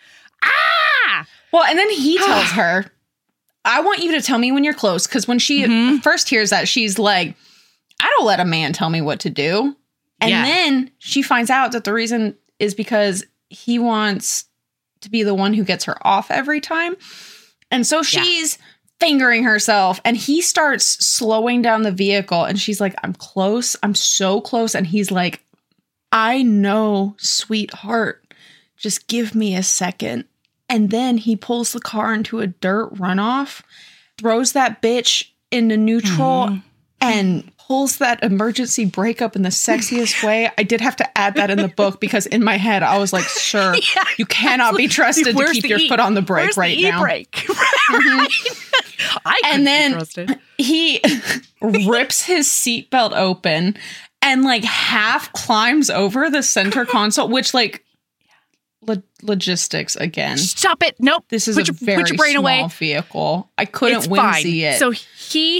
Ah! Well, and then he tells her, I want you to tell me when you're close. Because when she Mhm. first hears that, she's like, I don't let a man tell me what to do. And Yeah. then she finds out that the reason is because he wants to be the one who gets her off every time. And so she's fingering herself, and he starts slowing down the vehicle, and she's like, I'm close. I'm so close. And he's like, I know, sweetheart. Just give me a second. And then he pulls the car into a dirt runoff, throws that bitch into neutral, Mhm. and pulls that emergency brake up in the sexiest way. I did have to add that in the book because in my head I was like, sure, Yeah, you cannot be trusted to Where's keep the your E- foot on the brake where's right the now. E-brake? Right. I couldn't And be then trusted. he rips his seatbelt open and like half climbs over the center console, which like lo- logistics again. Stop it. Nope. This is put a your, very put your brain small away. vehicle. I couldn't It's whimsy fine. it. So he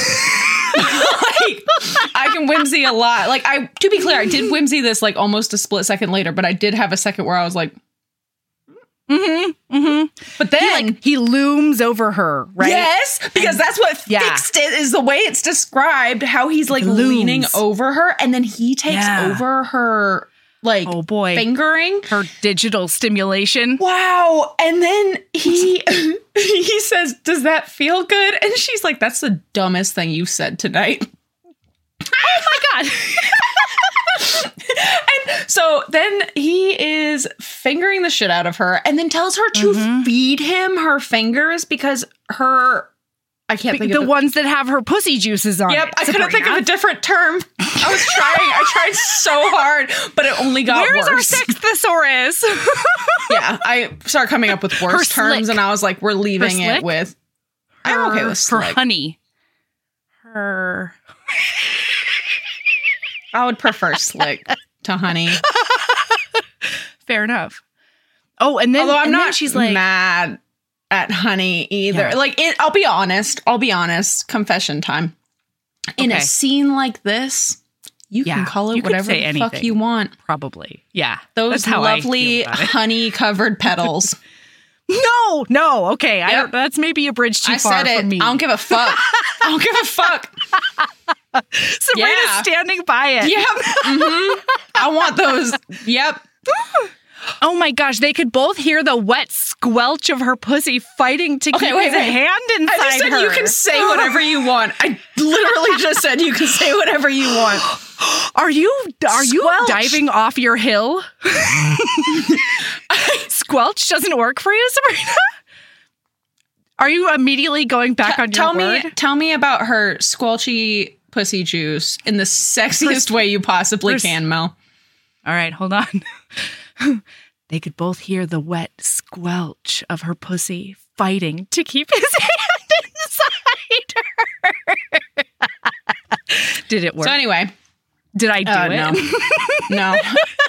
like, I can whimsy a lot. Like I, to be clear, I did whimsy this like almost a split second later, but I did have a second where I was like, Mm-hmm. Mm-hmm. but He then like he looms over her, right? yes, because that's what Yeah. fixed it is the way it's described. How he's like Looms. leaning over her, and then he takes Yeah. over her like Oh boy. fingering. Her digital stimulation. Wow. And then he he says, "Does that feel good?" And she's like, "That's the dumbest thing you said tonight." Oh my god. And so then he is fingering the shit out of her and then tells her to Mhm. feed him her fingers because her I can't think the of ones that have her pussy juices on Yep, it. I couldn't think of a Sabrina. different term. I was trying. I tried so hard, but it only got Where's our worse. sex thesaurus? Yeah, I started coming up with worse Her terms, slick. and I was like, "We're leaving Her it slick? with." I'm okay with her slick. honey. Her I would prefer slick to honey. fair enough. Oh, and then Although I'm and then not she's like mad at Honey either. Yeah. Like, it, I'll be honest. I'll be honest. Confession time. In Okay. a scene like this, you Yeah, can call it you could whatever say the fuck anything. you want. Probably. Yeah. Those That's how I lovely feel about it. honey-covered petals. No, no. Okay. I Yep. don't, that's maybe a bridge too I far said it. from me. I don't give a fuck. I don't give a fuck. Sabrina's Yeah. standing by it. Yep. Mm-hmm. I want those. Yep. Oh my gosh, they could both hear the wet squelch of her pussy fighting to Okay, keep wait, his wait. hand inside I just said her. you can say whatever you want. I literally just said you can say whatever you want. Are you are you Squelch. diving off your hill? Squelch doesn't work for you, Sabrina? Are you immediately going back T- on your tell word? me, tell me about her squelchy pussy juice in the sexiest way you possibly Pers- can, Mel. All right, hold on. They could both hear the wet squelch of her pussy fighting to keep his hand inside her. Did it work? So anyway, Did I do uh, it? no, no,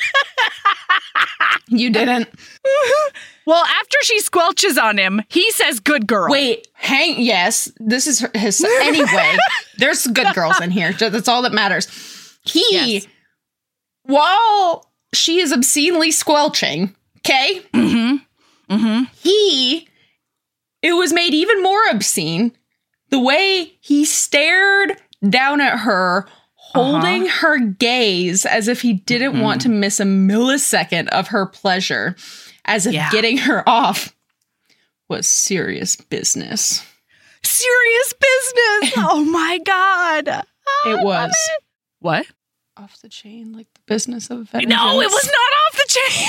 you didn't. Well, after she squelches on him, he says, "Good girl." Wait, hang. Yes, this is her- his. Anyway, there's good girls in here. That's all that matters. He, Yes. while she is obscenely squelching, okay, Mm-hmm. Mm-hmm. he, it was made even more obscene the way he stared down at her, holding Uh-huh. her gaze as if he didn't Mhm. want to miss a millisecond of her pleasure, as if Yeah. getting her off was serious business. Serious business. Oh my god. Oh, It I love was. it. What? Off the chain, like the business of vengeance. No, it was not off the chain.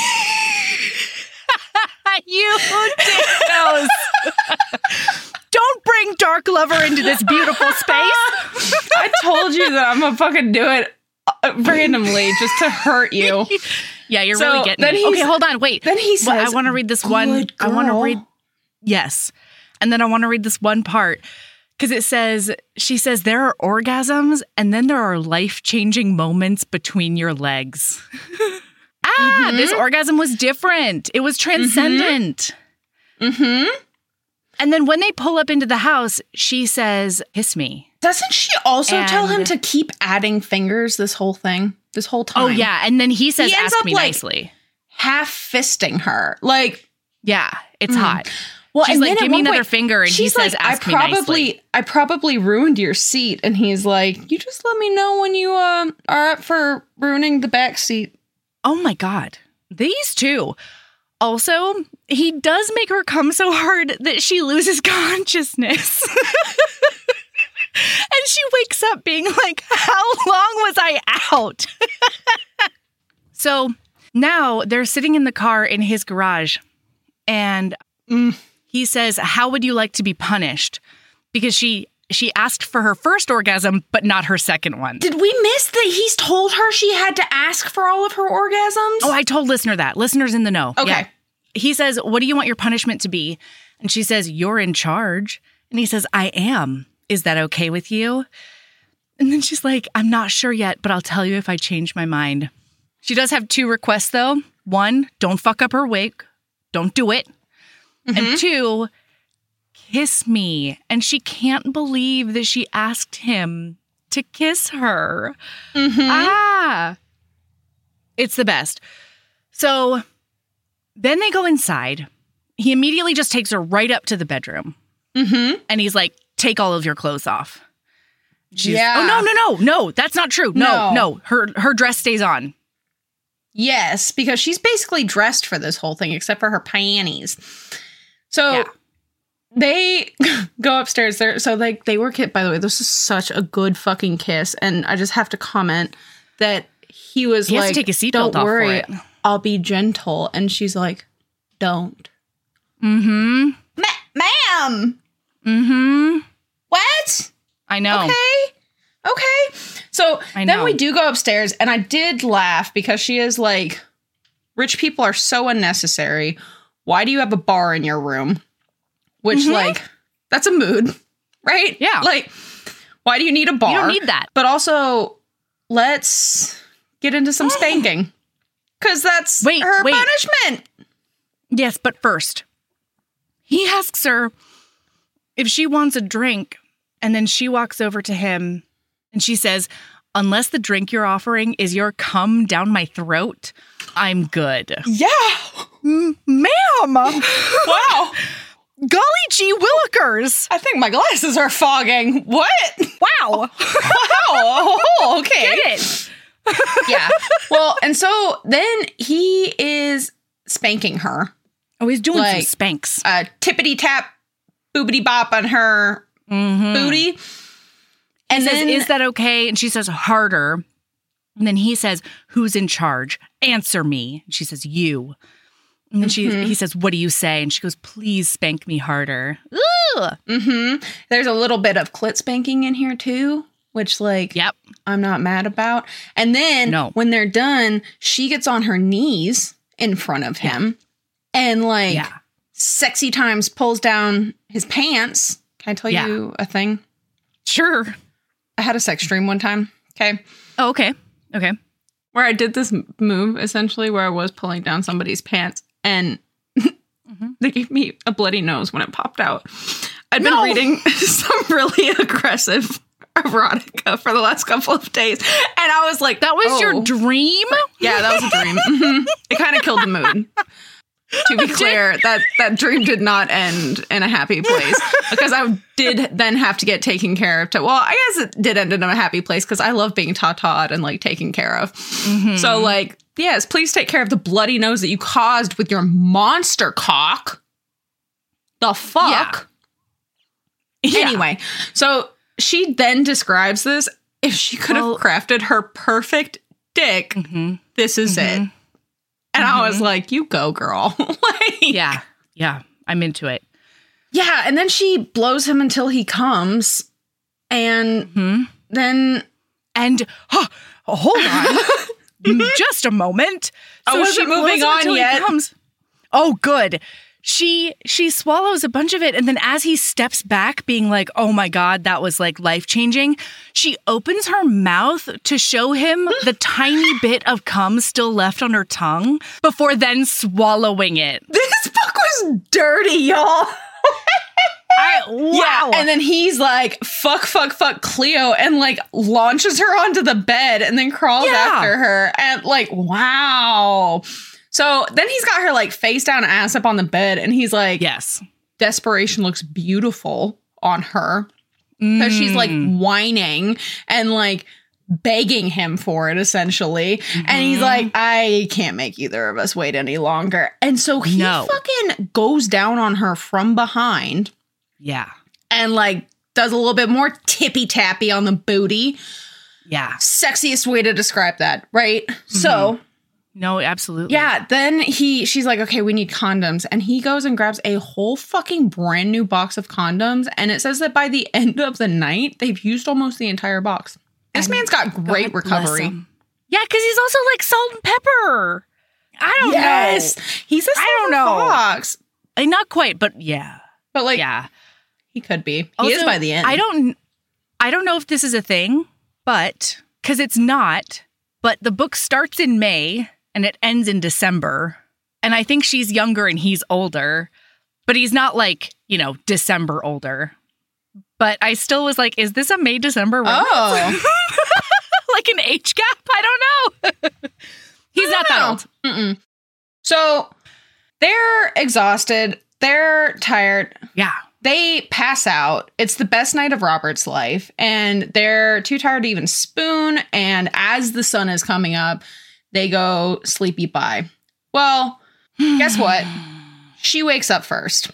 You dickos. Don't bring Dark Lover into this beautiful space. I told you that I'm gonna fucking do it uh, randomly just to hurt you. Yeah, you're So, really getting then me. he's- Okay, hold on. Wait. Then he says, Well, I want to read this one. "Good I want to girl." read. Yes. And then I want to read this one part because it says, she says, there are orgasms and then there are life changing moments between your legs. ah, Mhm. this orgasm was different. It was transcendent. Mm-hmm. And then when they pull up into the house, she says, kiss me. Doesn't she also tell him And- to keep adding fingers this whole thing? This whole time? Oh, yeah. And then he says, He ends ask up, me like, nicely. Half fisting her. Like, Yeah, it's Mm. hot. well, She's and like, then give at me one another point, finger. And he she's says, like, ask I me probably, nicely. I probably ruined your seat. And he's like, you just let me know when you uh, are up for ruining the back seat. Oh my God. These two. Also, he does make her come so hard that she loses consciousness. And she wakes up being like, how long was I out? So now they're sitting in the car in his garage. And Mm. he says, how would you like to be punished? Because she she asked for her first orgasm, but not her second one. Did we miss that he's told her she had to ask for all of her orgasms? Oh, I told listener that. Listener's in the know. Okay. Yeah. He says, what do you want your punishment to be? And she says, you're in charge. And he says, I am. Is that okay with you? And then she's like, I'm not sure yet, but I'll tell you if I change my mind. She does have two requests, though. One, don't fuck up her wig. Don't do it. Mhm. And two, kiss me. And she can't believe that she asked him to kiss her. Mhm. Ah, it's the best. So then they go inside. He immediately just takes her right up to the bedroom. Mhm. And he's like, take all of your clothes off. She's, Yeah. Oh, no, no, no, no. That's not true. No, No. no. Her, her dress stays on. Yes, because she's basically dressed for this whole thing except for her panties. So Yeah. they go upstairs there. So like they were kissed, by the way, this is such a good fucking kiss. And I just have to comment that he was He has to like, take his seatbelt don't off for worry, it." I'll be gentle. And she's like, don't. Mm-hmm. Ma- ma'am, Mm-hmm. what? I know. Okay. Okay. So I then know. we do go upstairs, and I did laugh because she is like, rich people are so unnecessary. Why do you have a bar in your room? Which, Mhm. like, that's a mood, right? Yeah. Like, why do you need a bar? You don't need that. But also, let's get into some spanking. Because that's Wait, her wait. punishment. Yes, but first, he asks her if she wants a drink, and then she walks over to him and she says, unless the drink you're offering is your cum down my throat, I'm good. Yeah. M- ma'am. Wow. Golly gee willikers. I think my glasses are fogging. What? Wow. Wow. Oh, okay. Get it. Yeah. Well, and so then he is spanking her. Oh, he's doing Like, some spanks. A tippity tap, boobity bop on her Mm-hmm. booty. And And says, then, is that okay? And she says, harder. And then he says, who's in charge? Answer me. And she says, you. And then she, Mhm. he says, what do you say? And she goes, please spank me harder. Ooh. mm-hmm. There's a little bit of clit spanking in here too, which like, Yep. I'm not mad about. And then No. when they're done, she gets on her knees in front of him and like Yeah. sexy times pulls down his pants. Can I tell Yeah. you a thing? Sure. I had a sex dream one time. Okay. Oh, okay. Okay. Where I did this m- move essentially where I was pulling down somebody's pants and Mm-hmm. they gave me a bloody nose when it popped out. I'd been No. reading some really aggressive erotica for the last couple of days. And I was like, That was oh. your dream? Yeah, that was a dream. Mhm. It kind of killed the mood. To be clear, that, that dream did not end in a happy place because I did then have to get taken care of. To, well, I guess it did end in a happy place because I love being ta-ta'd and like taken care of. Mm-hmm. So like, yes, please take care of the bloody nose that you caused with your monster cock. The fuck? Yeah. Anyway, so she then describes this. If she could Well- have crafted her perfect dick, Mm-hmm. this is Mhm. it. And I was Mhm. like, you go, girl. Like, Yeah. Yeah. I'm into it. yeah. And then she blows him until he comes. And Hmm. then And huh, hold on. Just a moment. I wasn't blows moving him on until he yet. comes. Oh, good. She she swallows a bunch of it, and then as he steps back, being like, "Oh my god, that was like life changing," she opens her mouth to show him the tiny bit of cum still left on her tongue before then swallowing it. this book was dirty, y'all. I, wow. Yeah. And then he's like, fuck, fuck, fuck Cleo, and like launches her onto the bed and then crawls Yeah. after her. And like, wow. So then he's got her like face down, ass up on the bed, and he's like, yes, desperation looks beautiful on her. So she's like Mm. whining and like begging him for it essentially. Mm-hmm. And he's like, I can't make either of us wait any longer. And so he No. fucking goes down on her from behind Yeah. and like does a little bit more tippy tappy on the booty. Yeah. Sexiest way to describe that, right? So No, absolutely. yeah, then he she's like, okay, we need condoms. And he goes and grabs a whole fucking brand new box of condoms. And it says that by the end of the night, they've used almost the entire box. This And man's got great God bless recovery. him. Yeah, because he's also like salt and pepper. I don't Yes. know. He's a I don't silver know. fox. Like, not quite, but yeah. But like Yeah. he could be. He Also, is by the end. I don't I don't know if this is a thing, but because it's not, but the book starts in May and it ends in December. And I think she's younger and he's older, but he's not like, you know, December older. But I still was like, is this a May December romance? Oh. Like an age gap? I don't know. He's not that No. old. Mm-mm. So they're exhausted. They're tired. Yeah. They pass out. It's the best night of Robert's life, and they're too tired to even spoon. And as the sun is coming up, they go sleepy bye. Well, guess what? She wakes up first,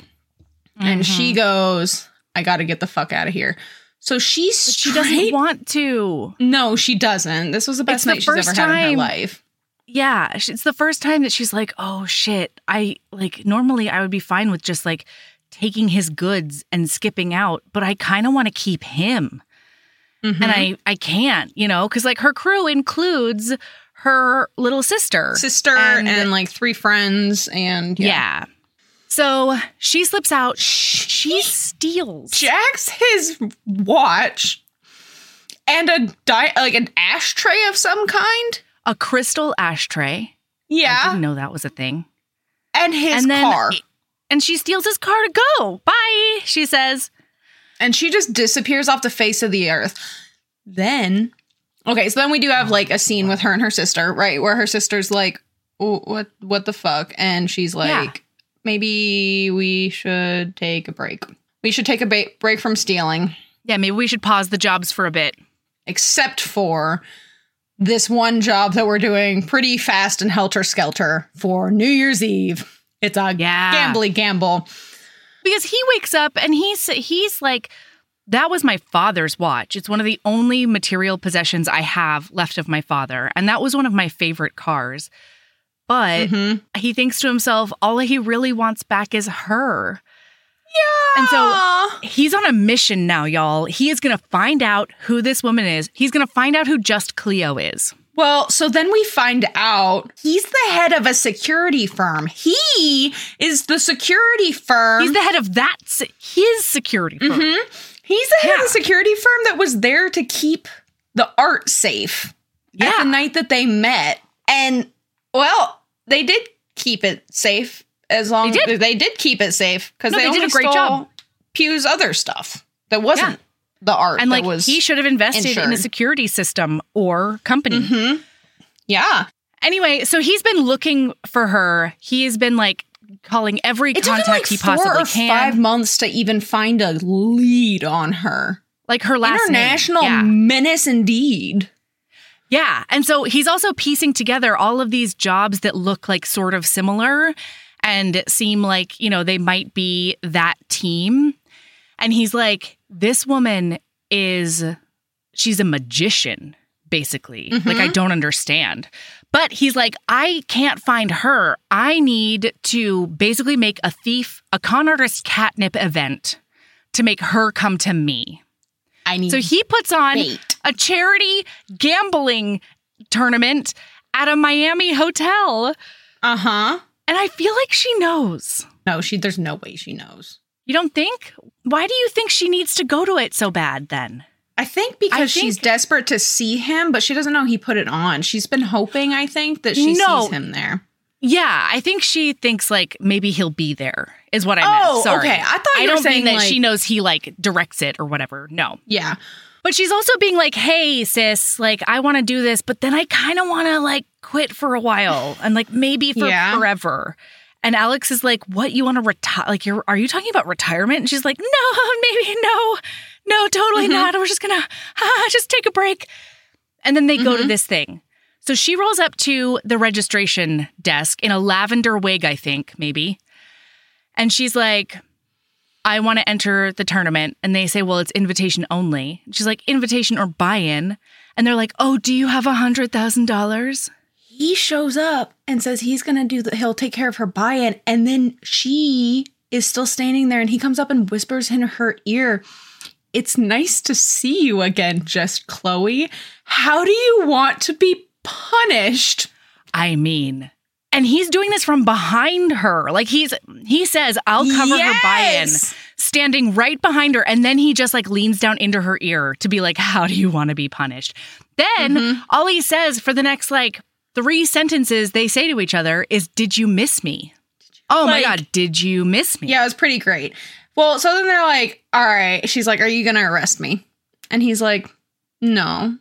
and she goes, I got to get the fuck out of here. So she's But she doesn't want to. No, she doesn't. This was the best It's the night she's first ever had in her time- life. Yeah, sh- it's the first time that she's like, oh shit. I like normally I would be fine with just like taking his goods and skipping out, but I kind of want to keep him. Mhm. And I I can't, you know, cuz like her crew includes her little sister. sister and, and- like three friends and Yeah. So she slips out. She steals. jacks his watch and a di- like an ashtray of some kind. A crystal ashtray. I Yeah, didn't know that was a thing. and his and then car. And she steals his car to go. Bye, she says. And she just disappears off the face of the earth. Then, okay, so then we do have like a scene with her and her sister, right? Where her sister's like, oh, what, what the fuck? And she's like, yeah. maybe we should take a break. We should take a ba- break from stealing. Yeah, maybe we should pause the jobs for a bit. Except for this one job that we're doing pretty fast and helter-skelter for New Year's Eve. It's a yeah. gambly gamble. Because he wakes up and he's he's like, that was my father's watch. It's one of the only material possessions I have left of my father. And that was one of my favorite cars. But mm-hmm. he thinks to himself, all he really wants back is her. Yeah. And so he's on a mission now, y'all. He is going to find out who this woman is. He's going to find out who Just Cleo is. Well, so then we find out he's the head of a security firm. He is the security firm. He's the head of that, his security firm. Mm-hmm. He's the head yeah. of the security firm that was there to keep the art safe yeah. at the night that they met. And, well, they did keep it safe as long they did. as they did keep it safe because no, they, they only did a great stole job. Pew's other stuff that wasn't. Yeah. The art and like that was he should have invested insured. in a security system or company. Mm-hmm. Yeah. Anyway, so he's been looking for her. He has been like calling every it contact took him, like, he possibly four or can. Five months to even find a lead on her. Like her last International name. Yeah. menace indeed. Yeah, and so he's also piecing together all of these jobs that look like sort of similar and seem like, you know, they might be that team. And he's like, this woman is, she's a magician, basically. Mm-hmm. Like, I don't understand. But he's like, I can't find her. I need to basically make a thief, a con artist catnip event to make her come to me. I need So he puts on bait. a charity gambling tournament at a Miami hotel. Uh-huh. And I feel like she knows. No, she. There's no way she knows. You don't think? Why do you think she needs to go to it so bad then? I think because I think, she's desperate to see him, but she doesn't know he put it on. She's been hoping, I think, that she no, sees him there. Yeah, I think she thinks like maybe he'll be there is what I oh, meant. Sorry. Okay. I thought you I were don't saying mean that like, she knows he like directs it or whatever. No. Yeah. But she's also being like, hey, sis, like I want to do this, but then I kind of want to like quit for a while and like maybe for yeah. forever. And Alex is like, what, you want to retire? Like, you're, are you talking about retirement? And she's like, no, maybe no, no, totally mm-hmm. not. We're just going to ah, just take a break. And then they mm-hmm. go to this thing. So she rolls up to the registration desk in a lavender wig, I think, maybe. And she's like, I want to enter the tournament. And they say, well, it's invitation only. And she's like, invitation or buy-in. And they're like, oh, do you have one hundred thousand dollars? He shows up and says he's going to do the, he'll take care of her buy-in. And then she is still standing there and he comes up and whispers in her ear, it's nice to see you again, Just Chloe. How do you want to be punished? I mean, and he's doing this from behind her. Like he's, he says, I'll cover yes! her buy-in, standing right behind her. And then he just like leans down into her ear to be like, how do you want to be punished? Then mm-hmm. all he says for the next like three sentences they say to each other is, did you miss me? Oh like, my God, did you miss me? Yeah, it was pretty great. Well, so then they're like, all right. She's like, are you going to arrest me? And he's like, no.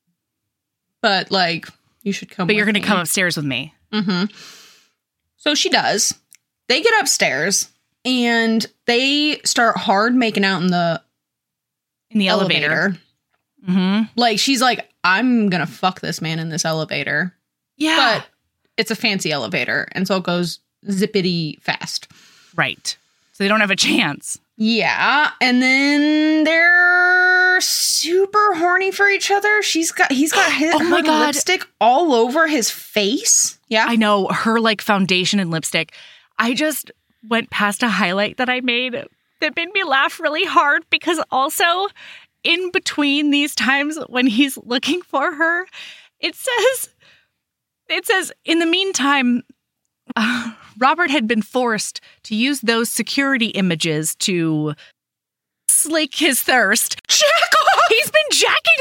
But like, you should come But you're going to come upstairs with me. Mm-hmm. So she does. They get upstairs and they start hard making out in the in the elevator. elevator. Mm-hmm. Like, she's like, I'm going to fuck this man in this elevator. Yeah. But it's a fancy elevator. And so it goes zippity fast. Right. So they don't have a chance. Yeah. And then they're super horny for each other. She's got, he's got his, oh my her God. lipstick all over his face. Yeah. I know, her like foundation and lipstick. I just went past a highlight that I made that made me laugh really hard because also in between these times when he's looking for her, it says, it says, in the meantime, uh, Robert had been forced to use those security images to slake his thirst. Jack off! He's been jacking off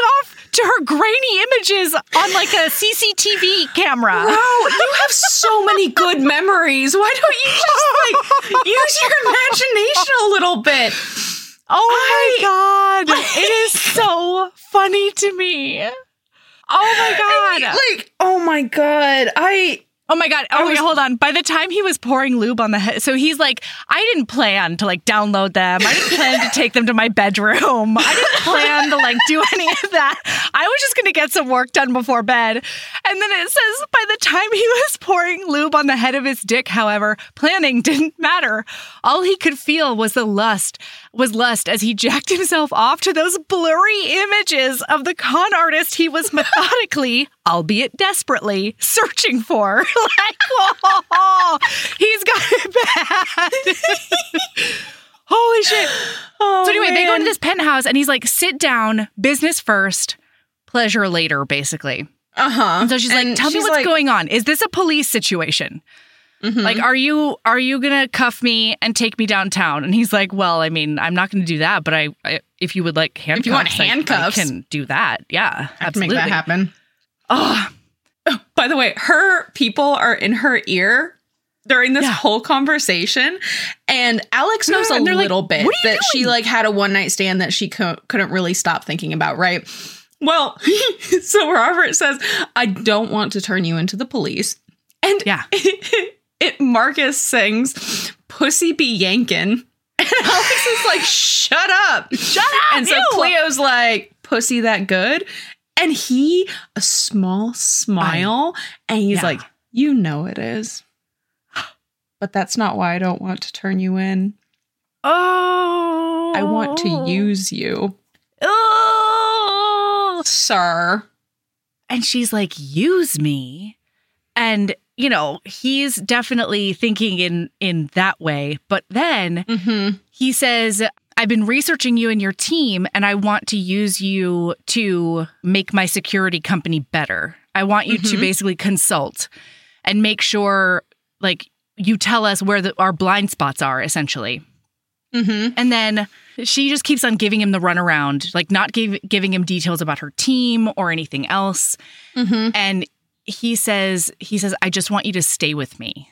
to her grainy images on like a C C T V camera. Bro, you have so many good memories. Why don't you just like use your imagination a little bit? Oh my I, God. It is so funny to me. Oh my God. I mean, like, oh my God. I... Oh my God. Oh, was, wait, hold on. By the time he was pouring lube on the head, so he's like, I didn't plan to like download them. I didn't plan to take them to my bedroom. I didn't plan to like do any of that. I was just going to get some work done before bed. And then it says by the time he was pouring lube on the head of his dick, however, planning didn't matter. All he could feel was the lust, was lust as he jacked himself off to those blurry images of the con artist he was methodically, albeit desperately, searching for. Like, oh, he's got it bad. Holy shit. Oh, so anyway, man. They go into this penthouse and he's like, sit down, business first, pleasure later, basically. Uh-huh. And so she's and like, tell she's me what's like, going on. Is this a police situation? Mm-hmm. Like, are you are you going to cuff me and take me downtown? And he's like, well, I mean, I'm not going to do that, but I, I if you would like handcuffs, if you want handcuffs, I, I can do that. Yeah, I absolutely. Can make that happen. Oh, by the way, her people are in her ear during this yeah. whole conversation. And Alex knows yeah, a little like, bit that doing? she like had a one night stand that she co- couldn't really stop thinking about, right? Well, so Robert says, I don't want to turn you into the police. And yeah. it, it Marcus sings Pussy Be Yankin'. And Alex is like, shut up. Shut up. And so you. Cleo's like, pussy that good? And he, a small smile, I, and he's yeah. like, you know it is. But that's not why I don't want to turn you in. Oh. I want to use you. Oh. Sir. And she's like, use me. And, you know, he's definitely thinking in, in that way. But then mm-hmm. he says, I've been researching you and your team, and I want to use you to make my security company better. I want you mm-hmm. to basically consult and make sure, like, you tell us where the, our blind spots are, essentially. Mm-hmm. And then she just keeps on giving him the runaround, like not give, giving him details about her team or anything else. Mm-hmm. And he says, he says, I just want you to stay with me.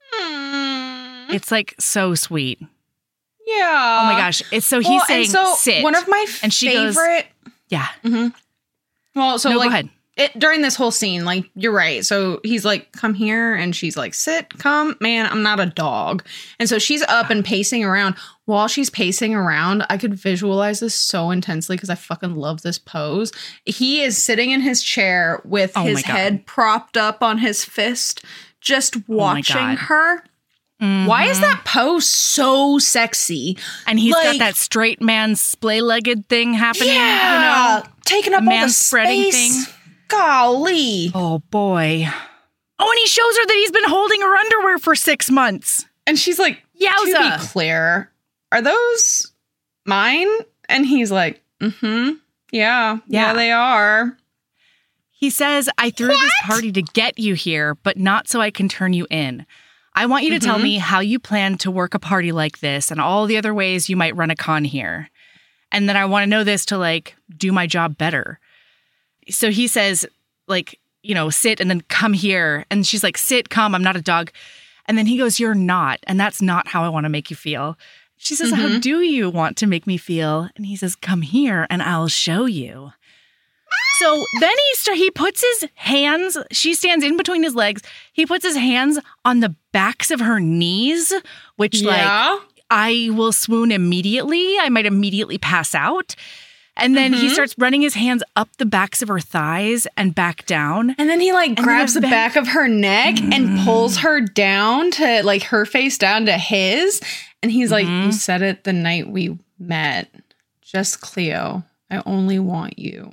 Mm. It's like so sweet. Yeah. Oh my gosh. It's so he's well, saying so sit. One of my and she favorite. Goes, yeah. Mm-hmm. Well, so no, like go ahead. It, during this whole scene, like you're right. So he's like, come here. And she's like, sit, come, man, I'm not a dog. And so she's up and pacing around. While she's pacing around, I could visualize this so intensely because I fucking love this pose. He is sitting in his chair with oh his head propped up on his fist, just watching oh her. Mm-hmm. Why is that pose so sexy? And he's like, got that straight man splay-legged thing happening. Yeah, you know, taking up all the spreading space. Thing. Golly. Oh, boy. Oh, and he shows her that he's been holding her underwear for six months. And she's like, Yowza. To be clear, are those mine? And he's like, mm-hmm. Yeah, yeah, yeah they are. He says, I threw what? this party to get you here, but not so I can turn you in. I want you to mm-hmm. tell me how you plan to work a party like this and all the other ways you might run a con here. And then I want to know this to, like, do my job better. So he says, like, you know, sit and then come here. And she's like, sit, come, I'm not a dog. And then he goes, you're not. And that's not how I want to make you feel. She says, mm-hmm. how do you want to make me feel? And he says, come here and I'll show you. So then he st- he puts his hands, she stands in between his legs. He puts his hands on the backs of her knees, which yeah. like I will swoon immediately. I might immediately pass out. And then mm-hmm. he starts running his hands up the backs of her thighs and back down. And then he like and grabs the back of her neck mm. and pulls her down to like her face down to his. And he's mm-hmm. like, you said it the night we met. Just Cleo. I only want you.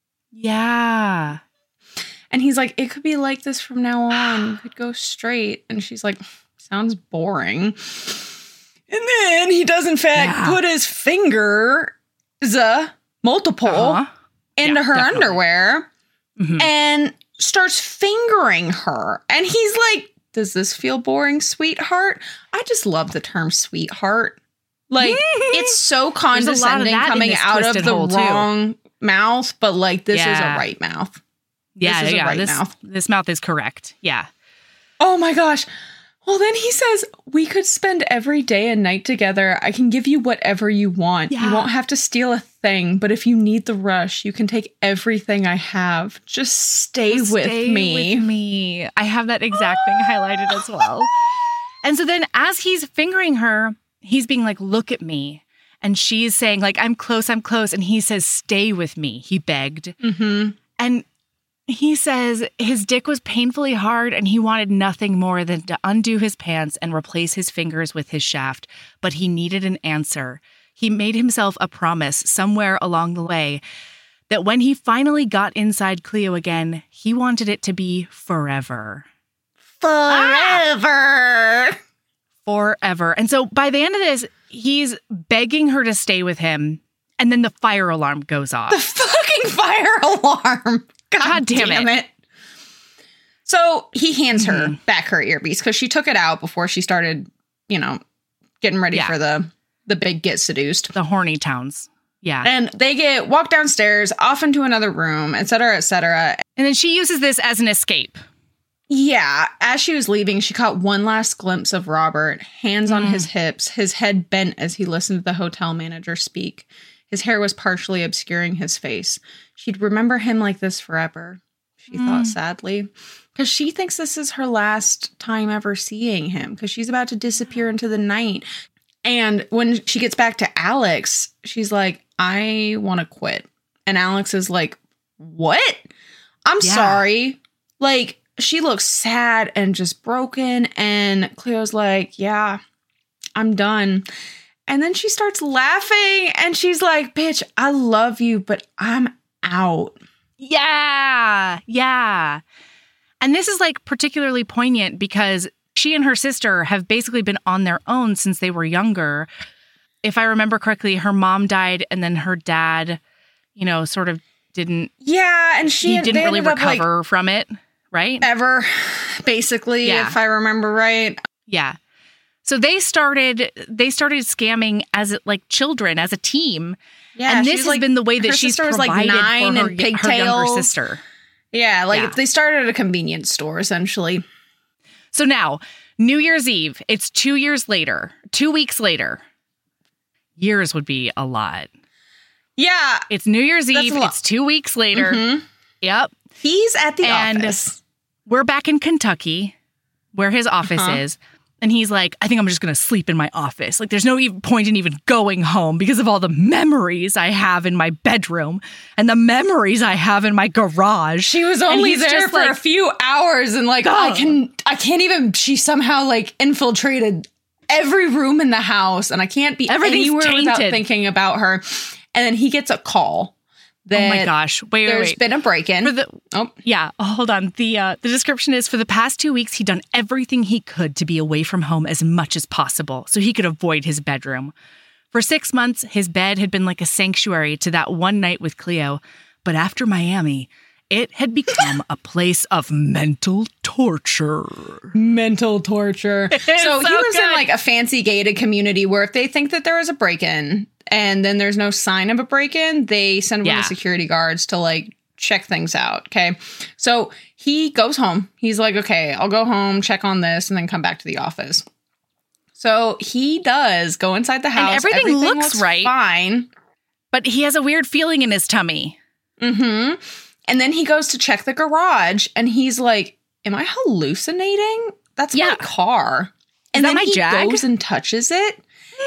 Yeah. And he's like, it could be like this from now on. You could go straight. And she's like, sounds boring. And then he does, in fact, yeah. put his finger, the multiple, uh-huh. into yeah, her definitely. underwear mm-hmm. and starts fingering her. And he's like, does this feel boring, sweetheart? I just love the term sweetheart. Like, it's so condescending coming out of the wrong... mouth, but like this Yeah. is a right mouth. Yeah, this is yeah. a right this, mouth. this mouth is correct. Yeah. Oh my gosh. Well, then he says, we could spend every day and night together. I can give you whatever you want. Yeah. You won't have to steal a thing, but if you need the rush, you can take everything I have. Just stay, Just with, stay me. with me. I have that exact thing highlighted as well. And so then as he's fingering her, he's being like, look at me. And she's saying like, I'm close, I'm close. And he says, stay with me. He begged. Mm-hmm. And he says his dick was painfully hard and he wanted nothing more than to undo his pants and replace his fingers with his shaft. But he needed an answer. He made himself a promise somewhere along the way that when he finally got inside Cleo again, he wanted it to be forever. Forever. Ah! Forever. And so by the end of this, he's begging her to stay with him. And then the fire alarm goes off. The fucking fire alarm. God, God damn, damn it. it. So he hands her Mm-hmm. back her earpiece because she took it out before she started, you know, getting ready Yeah. for the the big get seduced. The horny towns. Yeah. And they get walked downstairs, off into another room, et cetera, et cetera. And then she uses this as an escape. Yeah, as she was leaving, she caught one last glimpse of Robert, hands on Mm. his hips, his head bent as he listened to the hotel manager speak. His hair was partially obscuring his face. She'd remember him like this forever, she Mm. thought sadly, because she thinks this is her last time ever seeing him, because she's about to disappear into the night. And when she gets back to Alex, she's like, I want to quit. And Alex is like, what? I'm Yeah. sorry. Like, she looks sad and just broken. And Cleo's like, yeah, I'm done. And then she starts laughing and she's like, bitch, I love you, but I'm out. Yeah. Yeah. And this is like particularly poignant because she and her sister have basically been on their own since they were younger. If I remember correctly, her mom died and then her dad, you know, sort of didn't, Yeah. And she he didn't they really ended up, like, recover from it, right? ever, basically, Yeah. if I remember right. Yeah. So they started they started scamming as like children, as a team. Yeah. and this she's has like, been the way that her she's sister was like provided nine for her, and her younger pigtails. sister. Yeah. Like Yeah. they started at a convenience store, essentially. So now, New Year's Eve, it's two years later, two weeks later. Years would be a lot. Yeah. It's New Year's That's Eve, a lot. it's two weeks later. Mhm. Yep. He's at the And office. We're back in Kentucky, where his office Uh-huh. is. And he's like, I think I'm just going to sleep in my office. Like, there's no even point in even going home because of all the memories I have in my bedroom and the memories I have in my garage. She was And only he's there just for like, a few hours and like I Ugh. can I can't even she somehow like infiltrated every room in the house and I can't be Everything's anywhere without tainted. thinking about her. And then he gets a call that Oh my gosh. Wait, wait, there's wait. been a break-in. For the, oh, yeah, hold on. The uh, the description is for the past two weeks, he'd done everything he could to be away from home as much as possible so he could avoid his bedroom. For six months, his bed had been like a sanctuary to that one night with Cleo. But after Miami, it had become a place of mental torture. mental torture. so, so he lives in good. like a fancy gated community where if they think that there is a break-in and then there's no sign of a break-in, they send one Yeah. of the security guards to like check things out. Okay. So he goes home. He's like, okay, I'll go home, check on this, and then come back to the office. So he does go inside the house. everything looks right. Fine. But he has a weird feeling in his tummy. Mm-hmm. And then he goes to check the garage and he's like, am I hallucinating? That's Yeah. my car. And that then my he Jag? goes and touches it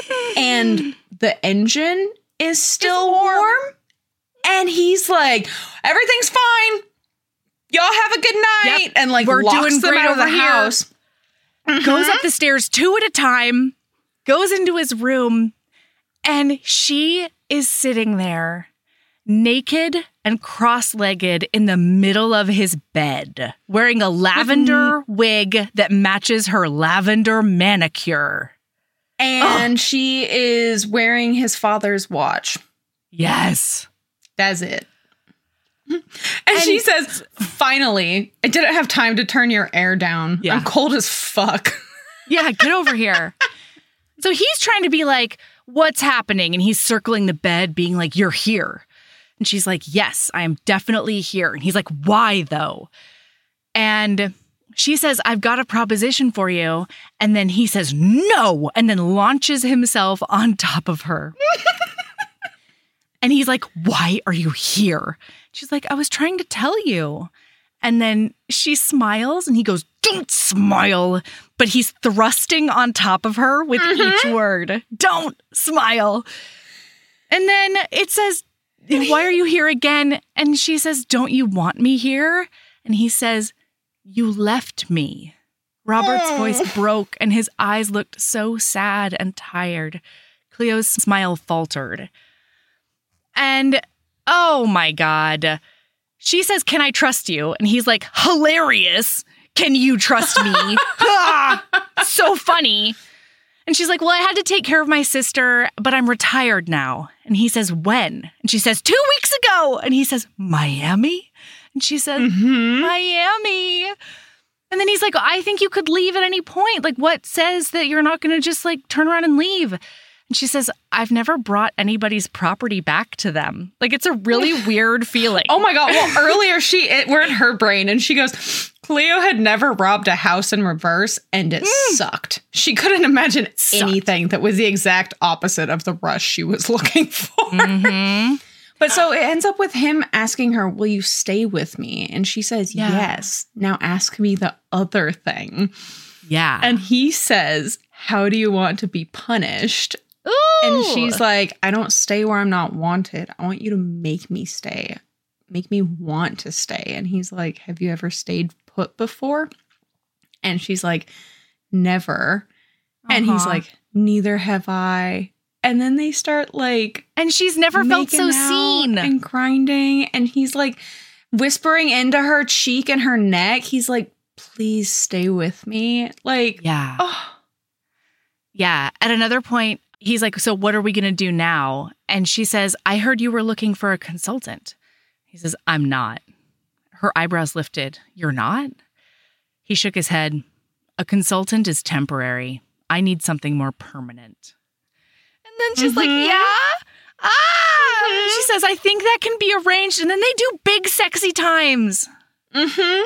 and the engine is still warm. And he's like, everything's fine. Y'all have a good night. Yep. And like We're locks doing them great out of the over here. house. Goes up the stairs two at a time, goes into his room, and she is sitting there naked and cross-legged in the middle of his bed, wearing a lavender wig that matches her lavender manicure. And she is wearing his father's watch. Yes. That's it. And, she says, finally, I didn't have time to turn your air down. Yeah. I'm cold as fuck. Yeah, get over here. So he's trying to be like, what's happening? And he's circling the bed, being like, you're here. And she's like, yes, I am definitely here. And he's like, why though? And she says, I've got a proposition for you. And then he says, no, and then launches himself on top of her. And he's like, why are you here? She's like, I was trying to tell you. And then she smiles and he goes, don't smile. But he's thrusting on top of her with mm-hmm. each word. Don't smile. And then it says, why are you here again? And she says, don't you want me here? And he says, you left me. Robert's oh. voice broke and his eyes looked so sad and tired. Cleo's smile faltered. And oh my God. She says, can I trust you? And he's like, hilarious. Can you trust me? ah, so funny. And she's like, well, I had to take care of my sister, but I'm retired now. And he says, when? And she says, two weeks ago. And he says, Miami? And she says, mm-hmm. Miami. And then he's like, I think you could leave at any point. Like, what says that you're not going to just like turn around and leave? And she says, I've never brought anybody's property back to them. Like, it's a really weird feeling. Oh my God. Well, earlier she, it, we're in her brain and she goes, Cleo had never robbed a house in reverse and it mm. sucked. She couldn't imagine anything that was the exact opposite of the rush she was looking for. Mm-hmm. But so it ends up with him asking her, will you stay with me? And she says, yeah. yes. Now ask me the other thing. Yeah. And he says, how do you want to be punished? Ooh. And she's like, I don't stay where I'm not wanted. I want you to make me stay. Make me want to stay. And he's like, have you ever stayed put before? And she's like, never. Uh-huh. And he's like, neither have I. And then they start like, and she's never felt so seen and grinding. And he's like whispering into her cheek and her neck. He's like, please stay with me. Like, yeah. Oh. Yeah. At another point, he's like, so what are we going to do now? And she says, I heard you were looking for a consultant. He says, I'm not. Her eyebrows lifted. You're not? He shook his head. A consultant is temporary. I need something more permanent. And then she's mm-hmm. like, yeah? Ah! Mm-hmm. She says, I think that can be arranged. And then they do big sexy times. Mm-hmm.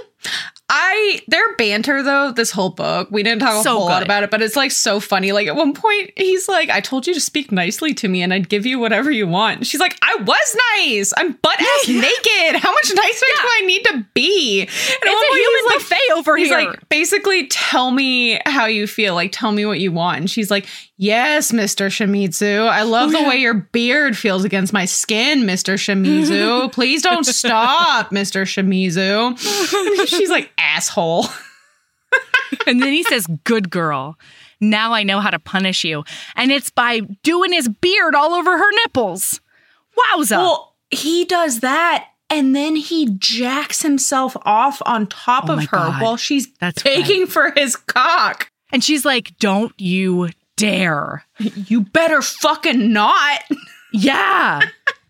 I, their banter though, this whole book, we didn't talk a so whole good. lot about it, but it's like so funny. Like at one point he's like, I told you to speak nicely to me and I'd give you whatever you want. And she's like, I was nice. I'm butt ass yeah. naked. How much nicer yeah. do I need to be? And it's a human like, buffet over he's here. He's like, basically tell me how you feel. Like, tell me what you want. And she's like, yes, Mister Shimizu. I love oh, the yeah. way your beard feels against my skin, Mister Shimizu. Please don't stop, Mister Shimizu. And she's like, asshole. And then he says, good girl. Now I know how to punish you. And it's by doing his beard all over her nipples. Wowza. Well, he does that. And then he jacks himself off on top oh of her God. while she's That's taking right. for his cock. And she's like, don't you dare. You better fucking not. Yeah.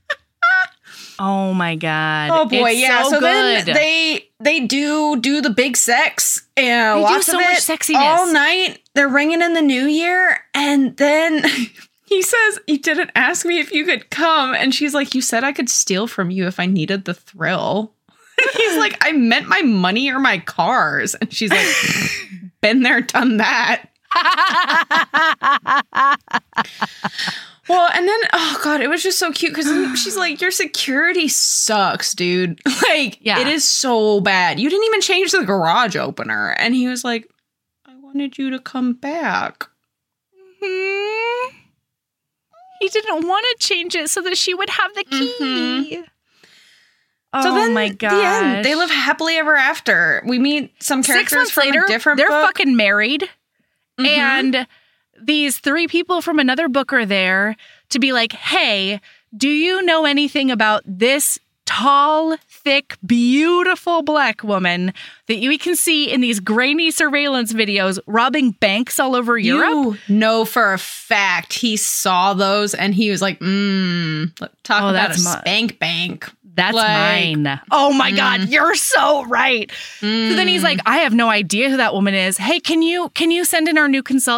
Oh my God. Oh boy, it's yeah. So, so good. then they they do do the big sex and they lots do so of it much sexiness all night. They're ringing in the new year, and then he says, "You didn't ask me if you could come," and she's like, "You said I could steal from you if I needed the thrill." And he's like, "I meant my money or my cars," and she's like, "Been there, done that." Well, and then, oh God, it was just so cute because she's like, your security sucks, dude. Like, yeah. It is so bad. You didn't even change the garage opener. And he was like, I wanted you to come back. Mm-hmm. He didn't want to change it so that she would have the key. Mm-hmm. Oh, so then, my God. The end, they live happily ever after. We meet some characters Six months from later, a different they're book. fucking married. Mm-hmm. And these three people from another book are there to be like, hey, do you know anything about this tall, thick, beautiful black woman that you can see in these grainy surveillance videos robbing banks all over you Europe? You know for a fact he saw those and he was like, mmm, talk oh, about that's a my- spank bank. That's like, mine. Oh my mm. God, you're so right. Mm. So then he's like, I have no idea who that woman is. Hey, can you can you send in our new consultant?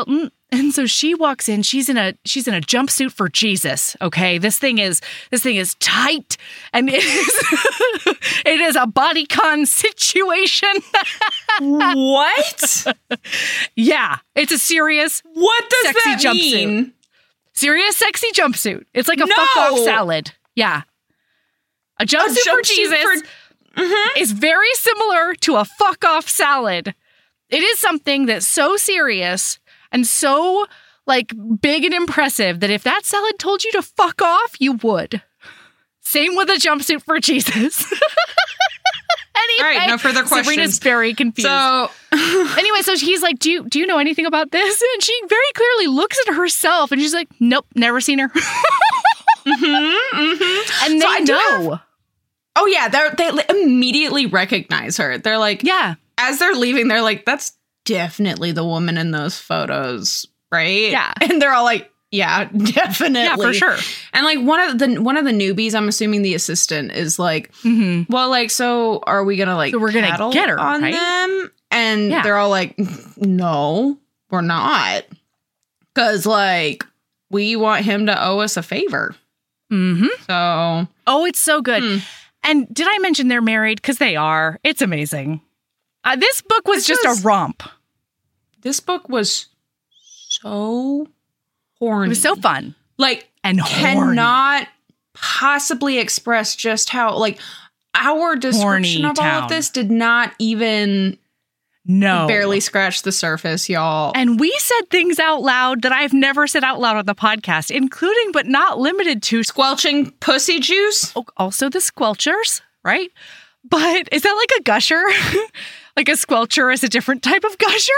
And so she walks in, she's in a she's in a jumpsuit for Jesus. Okay. This thing is this thing is tight and it is it is a bodycon situation. What? Yeah. It's a serious What does sexy that jumpsuit. mean? Serious sexy jumpsuit. It's like a No. fuck off salad. Yeah. A jumpsuit, A for jumpsuit Jesus for- Mhm. is very similar to a fuck off salad. It is something that's so serious and so like big and impressive that if that salad told you to fuck off, you would. Same with a jumpsuit for Jesus. Anyway, All right, no further questions. Sabrina's very confused. So, Anyway, so he's like, do you, do you know anything about this? And she very clearly looks at herself and she's like, nope, never seen her. mm-hmm, mm-hmm. And they So I do know. have- oh yeah, they they immediately recognize her. They're like, Yeah. as they're leaving, they're like, that's definitely the woman in those photos, right? Yeah. And they're all like, yeah, definitely. Yeah, for sure. And like one of the one of the newbies, I'm assuming the assistant is like, Mm-hmm. well, like, so are we gonna like So we're gonna tattle get her, on right? them? And Yeah. they're all like, no, we're not. Cause like we want him to owe us a favor. Mm-hmm. So Oh, it's so good. Hmm. And did I mention they're married? Because they are. It's amazing. Uh, this book was This just was- a romp. this book was so horny. It was so fun Like and horny. cannot possibly express just how like our description Horny of all town. of this did not even No. barely scratch the surface, y'all. And we said things out loud that I've never said out loud on the podcast, including but not limited to Squelching pussy juice? oh, also the squelchers, right? But is that like a gusher? Like a squelcher is a different type of gusher?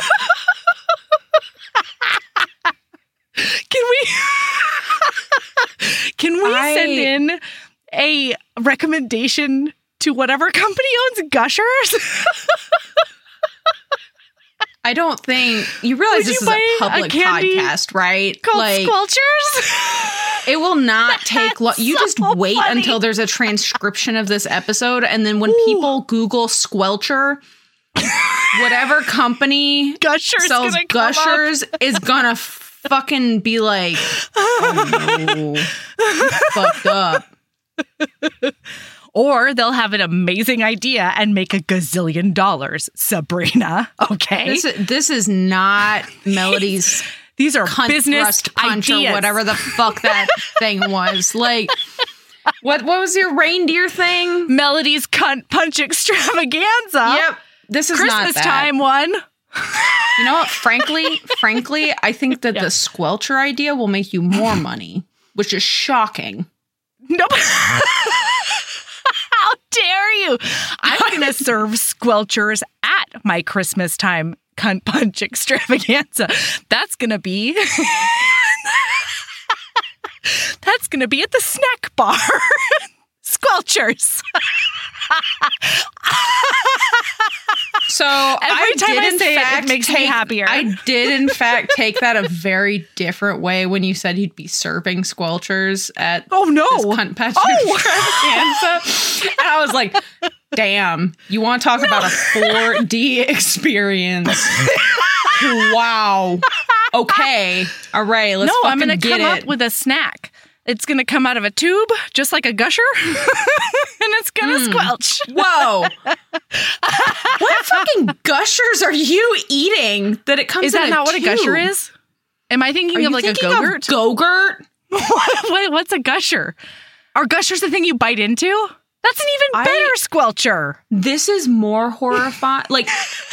Can we Can we I- send in a recommendation to whatever company owns gushers? I don't think you realize Would this you is buy a a public candy podcast, right? Called Like squelchers? it will not take That's long. You just so wait funny. until there's a transcription of this episode, and then when Ooh. people Google squelcher, whatever company Gushers sells gonna come up. gushers is gonna fucking be like, oh no, you fucked up. Or they'll have an amazing idea and make a gazillion dollars, Sabrina. Okay? This is, this is not Melody's These are cunt business thrust punch ideas. or whatever the fuck that thing was. Like, what what was your reindeer thing? Melody's cunt punch extravaganza. Yep, this is not Christmas that. time one. You know what? Frankly, frankly, I think that Yeah. the squelcher idea will make you more money, which is shocking. Nope. How dare you? I'm going to serve squelchers at my Christmas time cunt punch extravaganza. That's going to be... That's going to be at the snack bar. Squelchers. So Every I time did I in say it, it fact makes me take- happier. I did in fact take that a very different way when you said he'd be serving squelchers at Oh, no. this cunt patch Oh. extravaganza. And I was like, damn, you want to talk about a four D experience? Wow. Okay. All right. Let's no, fucking I'm going to get come it. up with a snack. It's going to come out of a tube, just like a gusher, and it's going to Mm. squelch. Whoa. What fucking gushers are you eating that it comes Is that in not what a gusher tube? is? Am I thinking Are of you like thinking a Go-Gurt? of Go-Gurt? what, what- what's a gusher? Are gushers the thing you bite into? That's an even I- better squelcher. This is more horrifying. Like,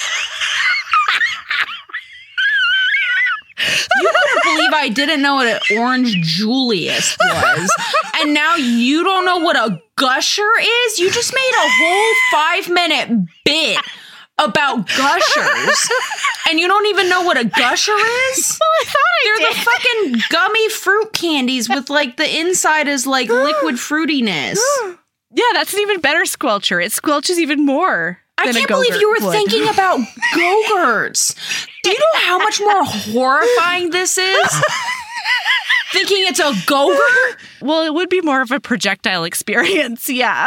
you couldn't believe I didn't know what an Orange Julius was. And now you don't know what a gusher is? You just made a whole five minute bit about gushers. And you don't even know what a gusher is? Well, I thought I They're the fucking gummy fruit candies with like the inside is like liquid fruitiness. Yeah, that's an even better squelcher. It squelches even more. I than a can't believe Go-Gurt you were would. thinking about Go-Gurts. Do you know how much more horrifying this is? Thinking it's a Go-Gurt? Well, it would be more of a projectile experience, yeah.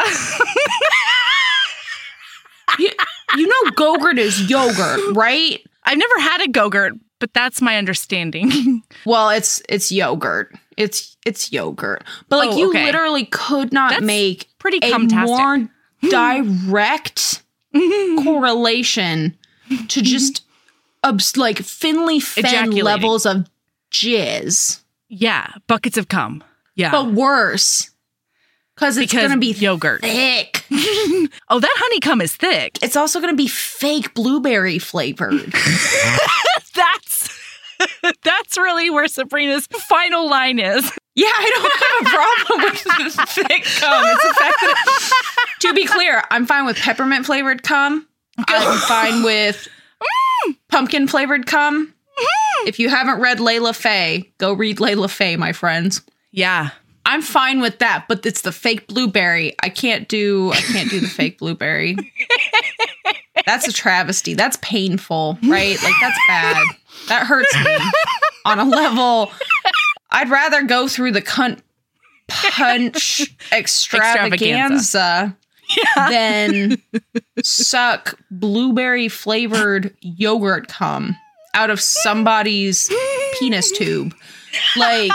You, you know Go-Gurt is yogurt, right? I've never had a Go-Gurt, but that's my understanding. Well, it's it's yogurt. It's it's yogurt. But like Oh, you okay. literally could not That's make pretty a cumtastic. more direct correlation to just obs- like Finley Fenn Ejaculating. levels of jizz. Yeah, buckets of cum. Yeah. But worse. Because it's Because going to be yogurt. thick. Oh, that honeycomb is thick. It's also going to be fake blueberry flavored. That's that's really where Sabrina's final line is. Yeah, I don't have a problem with the thick cum. It's the fact that, to be clear, I'm fine with peppermint flavored cum. I'm fine with pumpkin flavored cum. If you haven't read Layla Faye, go read Layla Faye, my friends. Yeah. I'm fine with that, but it's the fake blueberry. I can't do I can't do the fake blueberry. That's a travesty. That's painful, right? Like that's bad. That hurts me on a level. I'd rather go through the cunt punch extravaganza, Extravaganza. Yeah. than suck blueberry flavored yogurt cum out of somebody's penis tube. Like,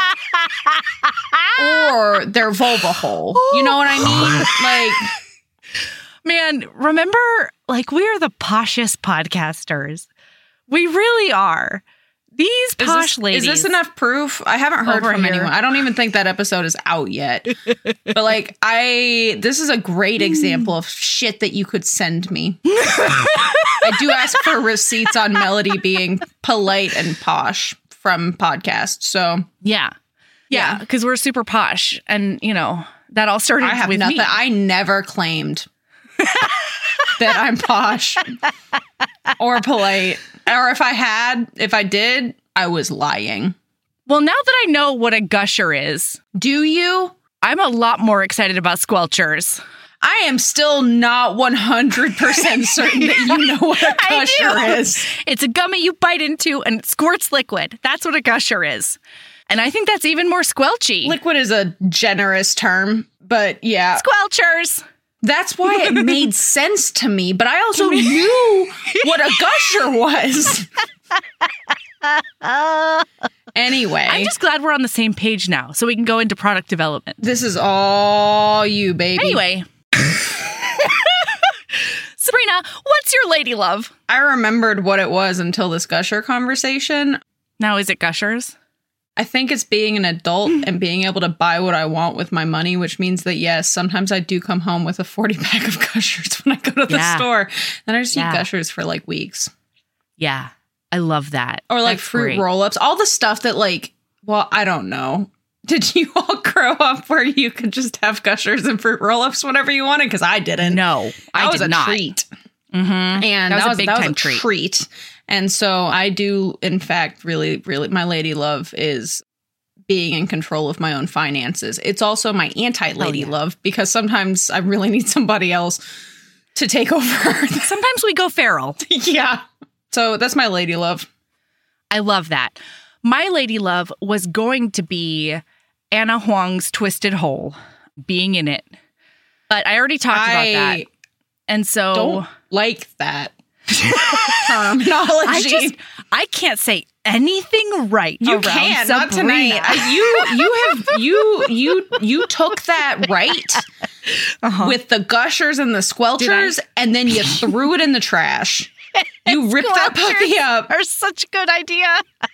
or their vulva hole. You know what I mean? Like, Man, remember, like, we are the poshest podcasters. We really are. These is posh this, ladies. is this enough proof? I haven't heard Over from here. anyone. I don't even think that episode is out yet. But like, I, this is a great example of shit that you could send me. I do ask for receipts on Melody being polite and posh from podcasts. So Yeah. Yeah, Yeah. because we're super posh. And, you know, that all started I have with nothing. me. I never claimed that I'm posh or polite. Or if I had, if I did, I was lying. Well, now that I know what a gusher is, Do you? I'm a lot more excited about squelchers. I am still not one hundred percent certain that you know what a I gusher do. is. It's a gummy you bite into and it squirts liquid. That's what a gusher is. And I think that's even more squelchy. Liquid is a generous term, but yeah, Squelchers. that's why it made sense to me. But I also knew what a gusher was. Anyway, I'm just glad we're on the same page now so we can go into product development. this is all you, baby. Anyway. Sabrina, what's your lady love? I remembered what it was until this gusher conversation. Now, is it gushers? I think it's being an adult and being able to buy what I want with my money, which means that, yes, sometimes I do come home with a forty pack of gushers when I go to the Yeah. store. Then I just Yeah. eat gushers for like weeks. Yeah, I love that. Or like That's fruit great. roll-ups. All the stuff that like, well, I don't know. Did you all grow up where you could just have gushers and fruit roll-ups whenever you wanted? Because I didn't. No, that I was did a not. treat. Mm-hmm. And That was a that was, big that was time a treat. treat. And so I do, in fact, really, really, my lady love is being in control of my own finances. It's also my anti-lady Oh, yeah. love because sometimes I really need somebody else to take over. Sometimes we go feral. Yeah. So that's my lady love. I love that. My lady love was going to be Anna Huang's Twisted Hole, being in it. But I already talked I about that. And so don't like that terminology. I just I can't say anything right. You around can not Sabrina. tonight. I- You you have you you you took that right Uh-huh. with the gushers and the squelchers, and then you threw it in the trash. You ripped that puppy up. Are such a good idea.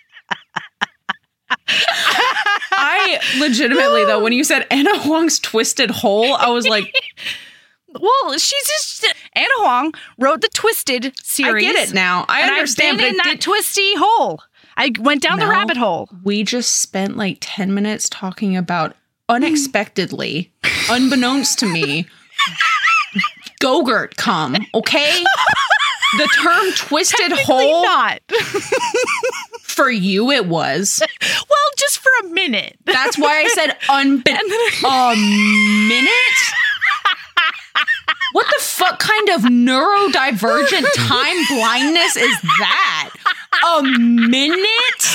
I legitimately though, when you said Anna Huang's Twisted Hole, I was like, Well, she's just Anna Huang wrote the Twisted I series. get it now. I and understand, I've been but in it that did- twisty hole. I went down the Mel, rabbit hole. we just spent like ten minutes talking about unexpectedly, unbeknownst to me, Go-Gurt cum, okay? The term twisted Technically hole, not. for you it was. Well, just for a minute. That's why I said unbe- And then- a minute? What the fuck kind of neurodivergent time blindness is that? A minute?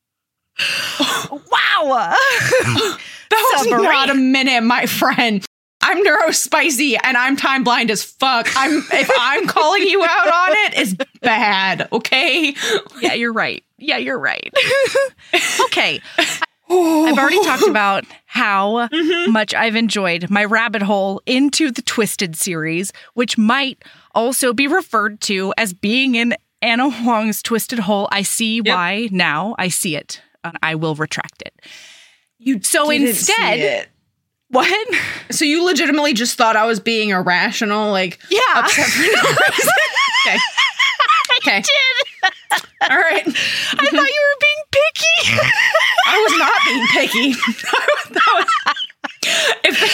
Wow. That was Sabrina. not a minute, my friend. I'm neurospicy and I'm time blind as fuck. I'm if I'm calling you out on it, it's bad, okay? Yeah, you're right. Yeah, you're right. Okay. I've already talked about how mm-hmm. much I've enjoyed my rabbit hole into the Twisted series, which might also be referred to as being in Anna Huang's Twisted Hole. I see yep. why now. I see it. And I will retract it. You so didn't instead, see it. What? So you legitimately just thought I was being irrational, like yeah. upset for no reason? Okay. Okay. I did. All right. I thought you were being picky. I was not being picky. That was, if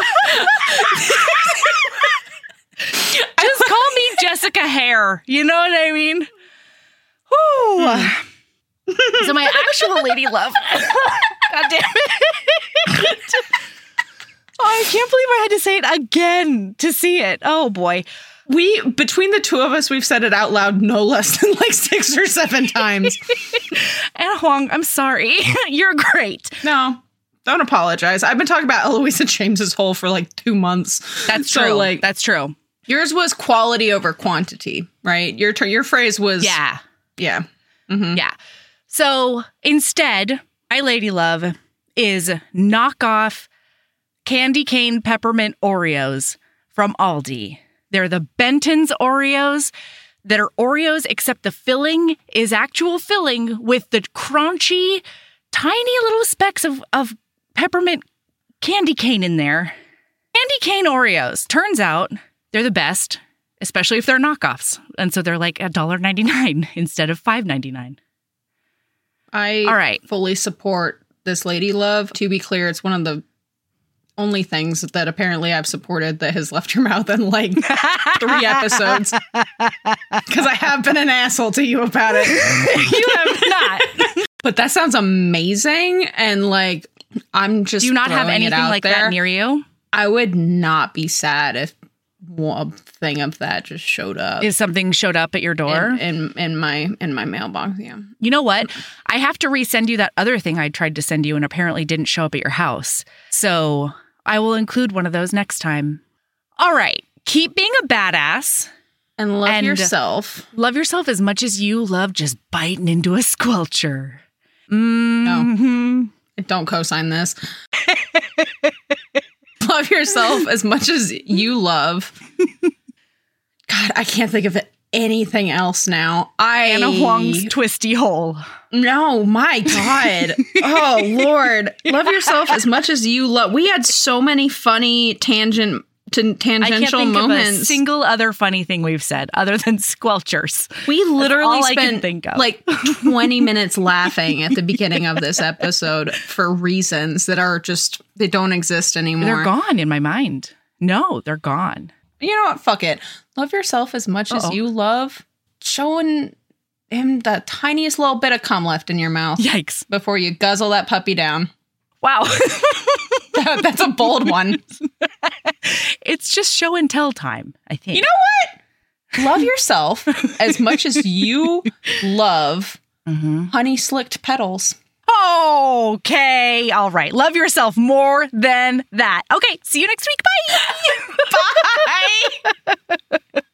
Just call me Jessica Hare. You know what I mean? Whew. Hmm. So my actual lady love. God damn it. Oh, I can't believe I had to say it again to see it. Oh, boy. We, between the two of us, we've said it out loud no less than like six or seven times. Anna Huang, I'm sorry. You're great. No, don't apologize. I've been talking about Eloisa James's Hole for like two months. That's so, true. Like, That's true. Yours was quality over quantity, right? Your ter- your phrase was... Yeah. Yeah. Mm-hmm. Yeah. So instead, my lady love is knockoff candy cane peppermint Oreos from Aldi. They're the Benton's Oreos that are Oreos, except the filling is actual filling with the crunchy, tiny little specks of, of peppermint candy cane in there. Candy cane Oreos. Turns out they're the best, especially if they're knockoffs. And so they're like one dollar and ninety-nine cents instead of five dollars and ninety-nine cents. I All right. fully support this lady love. To be clear, it's one of the only things that apparently I've supported that has left your mouth in like three episodes. Because I have been an asshole to you about it. You have not. But that sounds amazing. And like, I'm just Do you not have anything like there. that near you? I would not be sad if one thing of that just showed up. Is something showed up at your door? In, in, in my in my mailbox, yeah. You know what? I have to resend you that other thing I tried to send you and apparently didn't show up at your house. So I will include one of those next time. All right. Keep being a badass. And love and yourself. Love yourself as much as you love just biting into a squelcher. Mm-hmm. No. Don't co-sign this. Love yourself as much as you love. God, I can't think of anything else now. I Anna Huang's Twisty Hole. No, my God. Oh, Lord. Love yourself as much as you love. We had so many funny tangent to tangential I can't think moments. Of a single other funny thing we've said other than squelchers. We literally all I can spent think of. like twenty minutes laughing at the beginning of this episode for reasons that are just, they don't exist anymore. They're gone in my mind. No, they're gone. You know what? Fuck it. Love yourself as much Uh-oh. as you love showing him the tiniest little bit of cum left in your mouth. Yikes. Before you guzzle that puppy down. Wow. that, that's a bold one. It's just show and tell time, I think. You know what? Love yourself as much as you love mm-hmm. honey slicked petals. Okay. All right. Love yourself more than that. Okay. See you next week. Bye. Bye.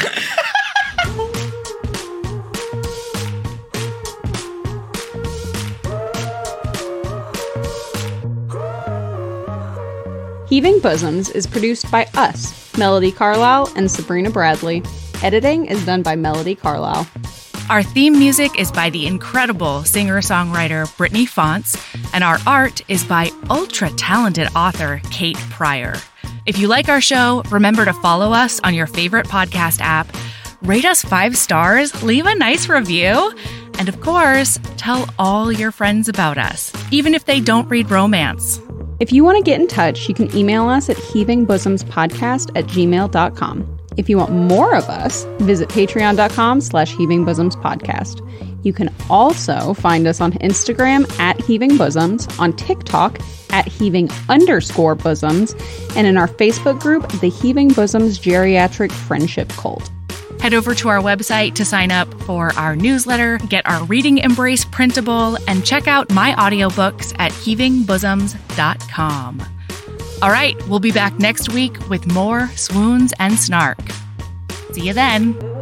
Heaving Bosoms is produced by us, Melody Carlisle and Sabrina Bradley. Editing is done by Melody Carlisle. Our theme music is by the incredible singer-songwriter Brittany Fonts, and our art is by ultra-talented author Kate Pryor. If you like our show, remember to follow us on your favorite podcast app, rate us five stars, leave a nice review, and of course, tell all your friends about us, even if they don't read romance. If you want to get in touch, you can email us at heavingbosomspodcast at gmail dot com. If you want more of us, visit patreon.com slash heavingbosomspodcast. You can also find us on Instagram at heavingbosoms, on TikTok at heaving underscore bosoms, and in our Facebook group, the Heaving Bosoms Geriatric Friendship Cult. Head over to our website to sign up for our newsletter, get our Reading Embrace printable, and check out my audiobooks at heaving bosoms dot com. All right, we'll be back next week with more swoons and snark. See you then.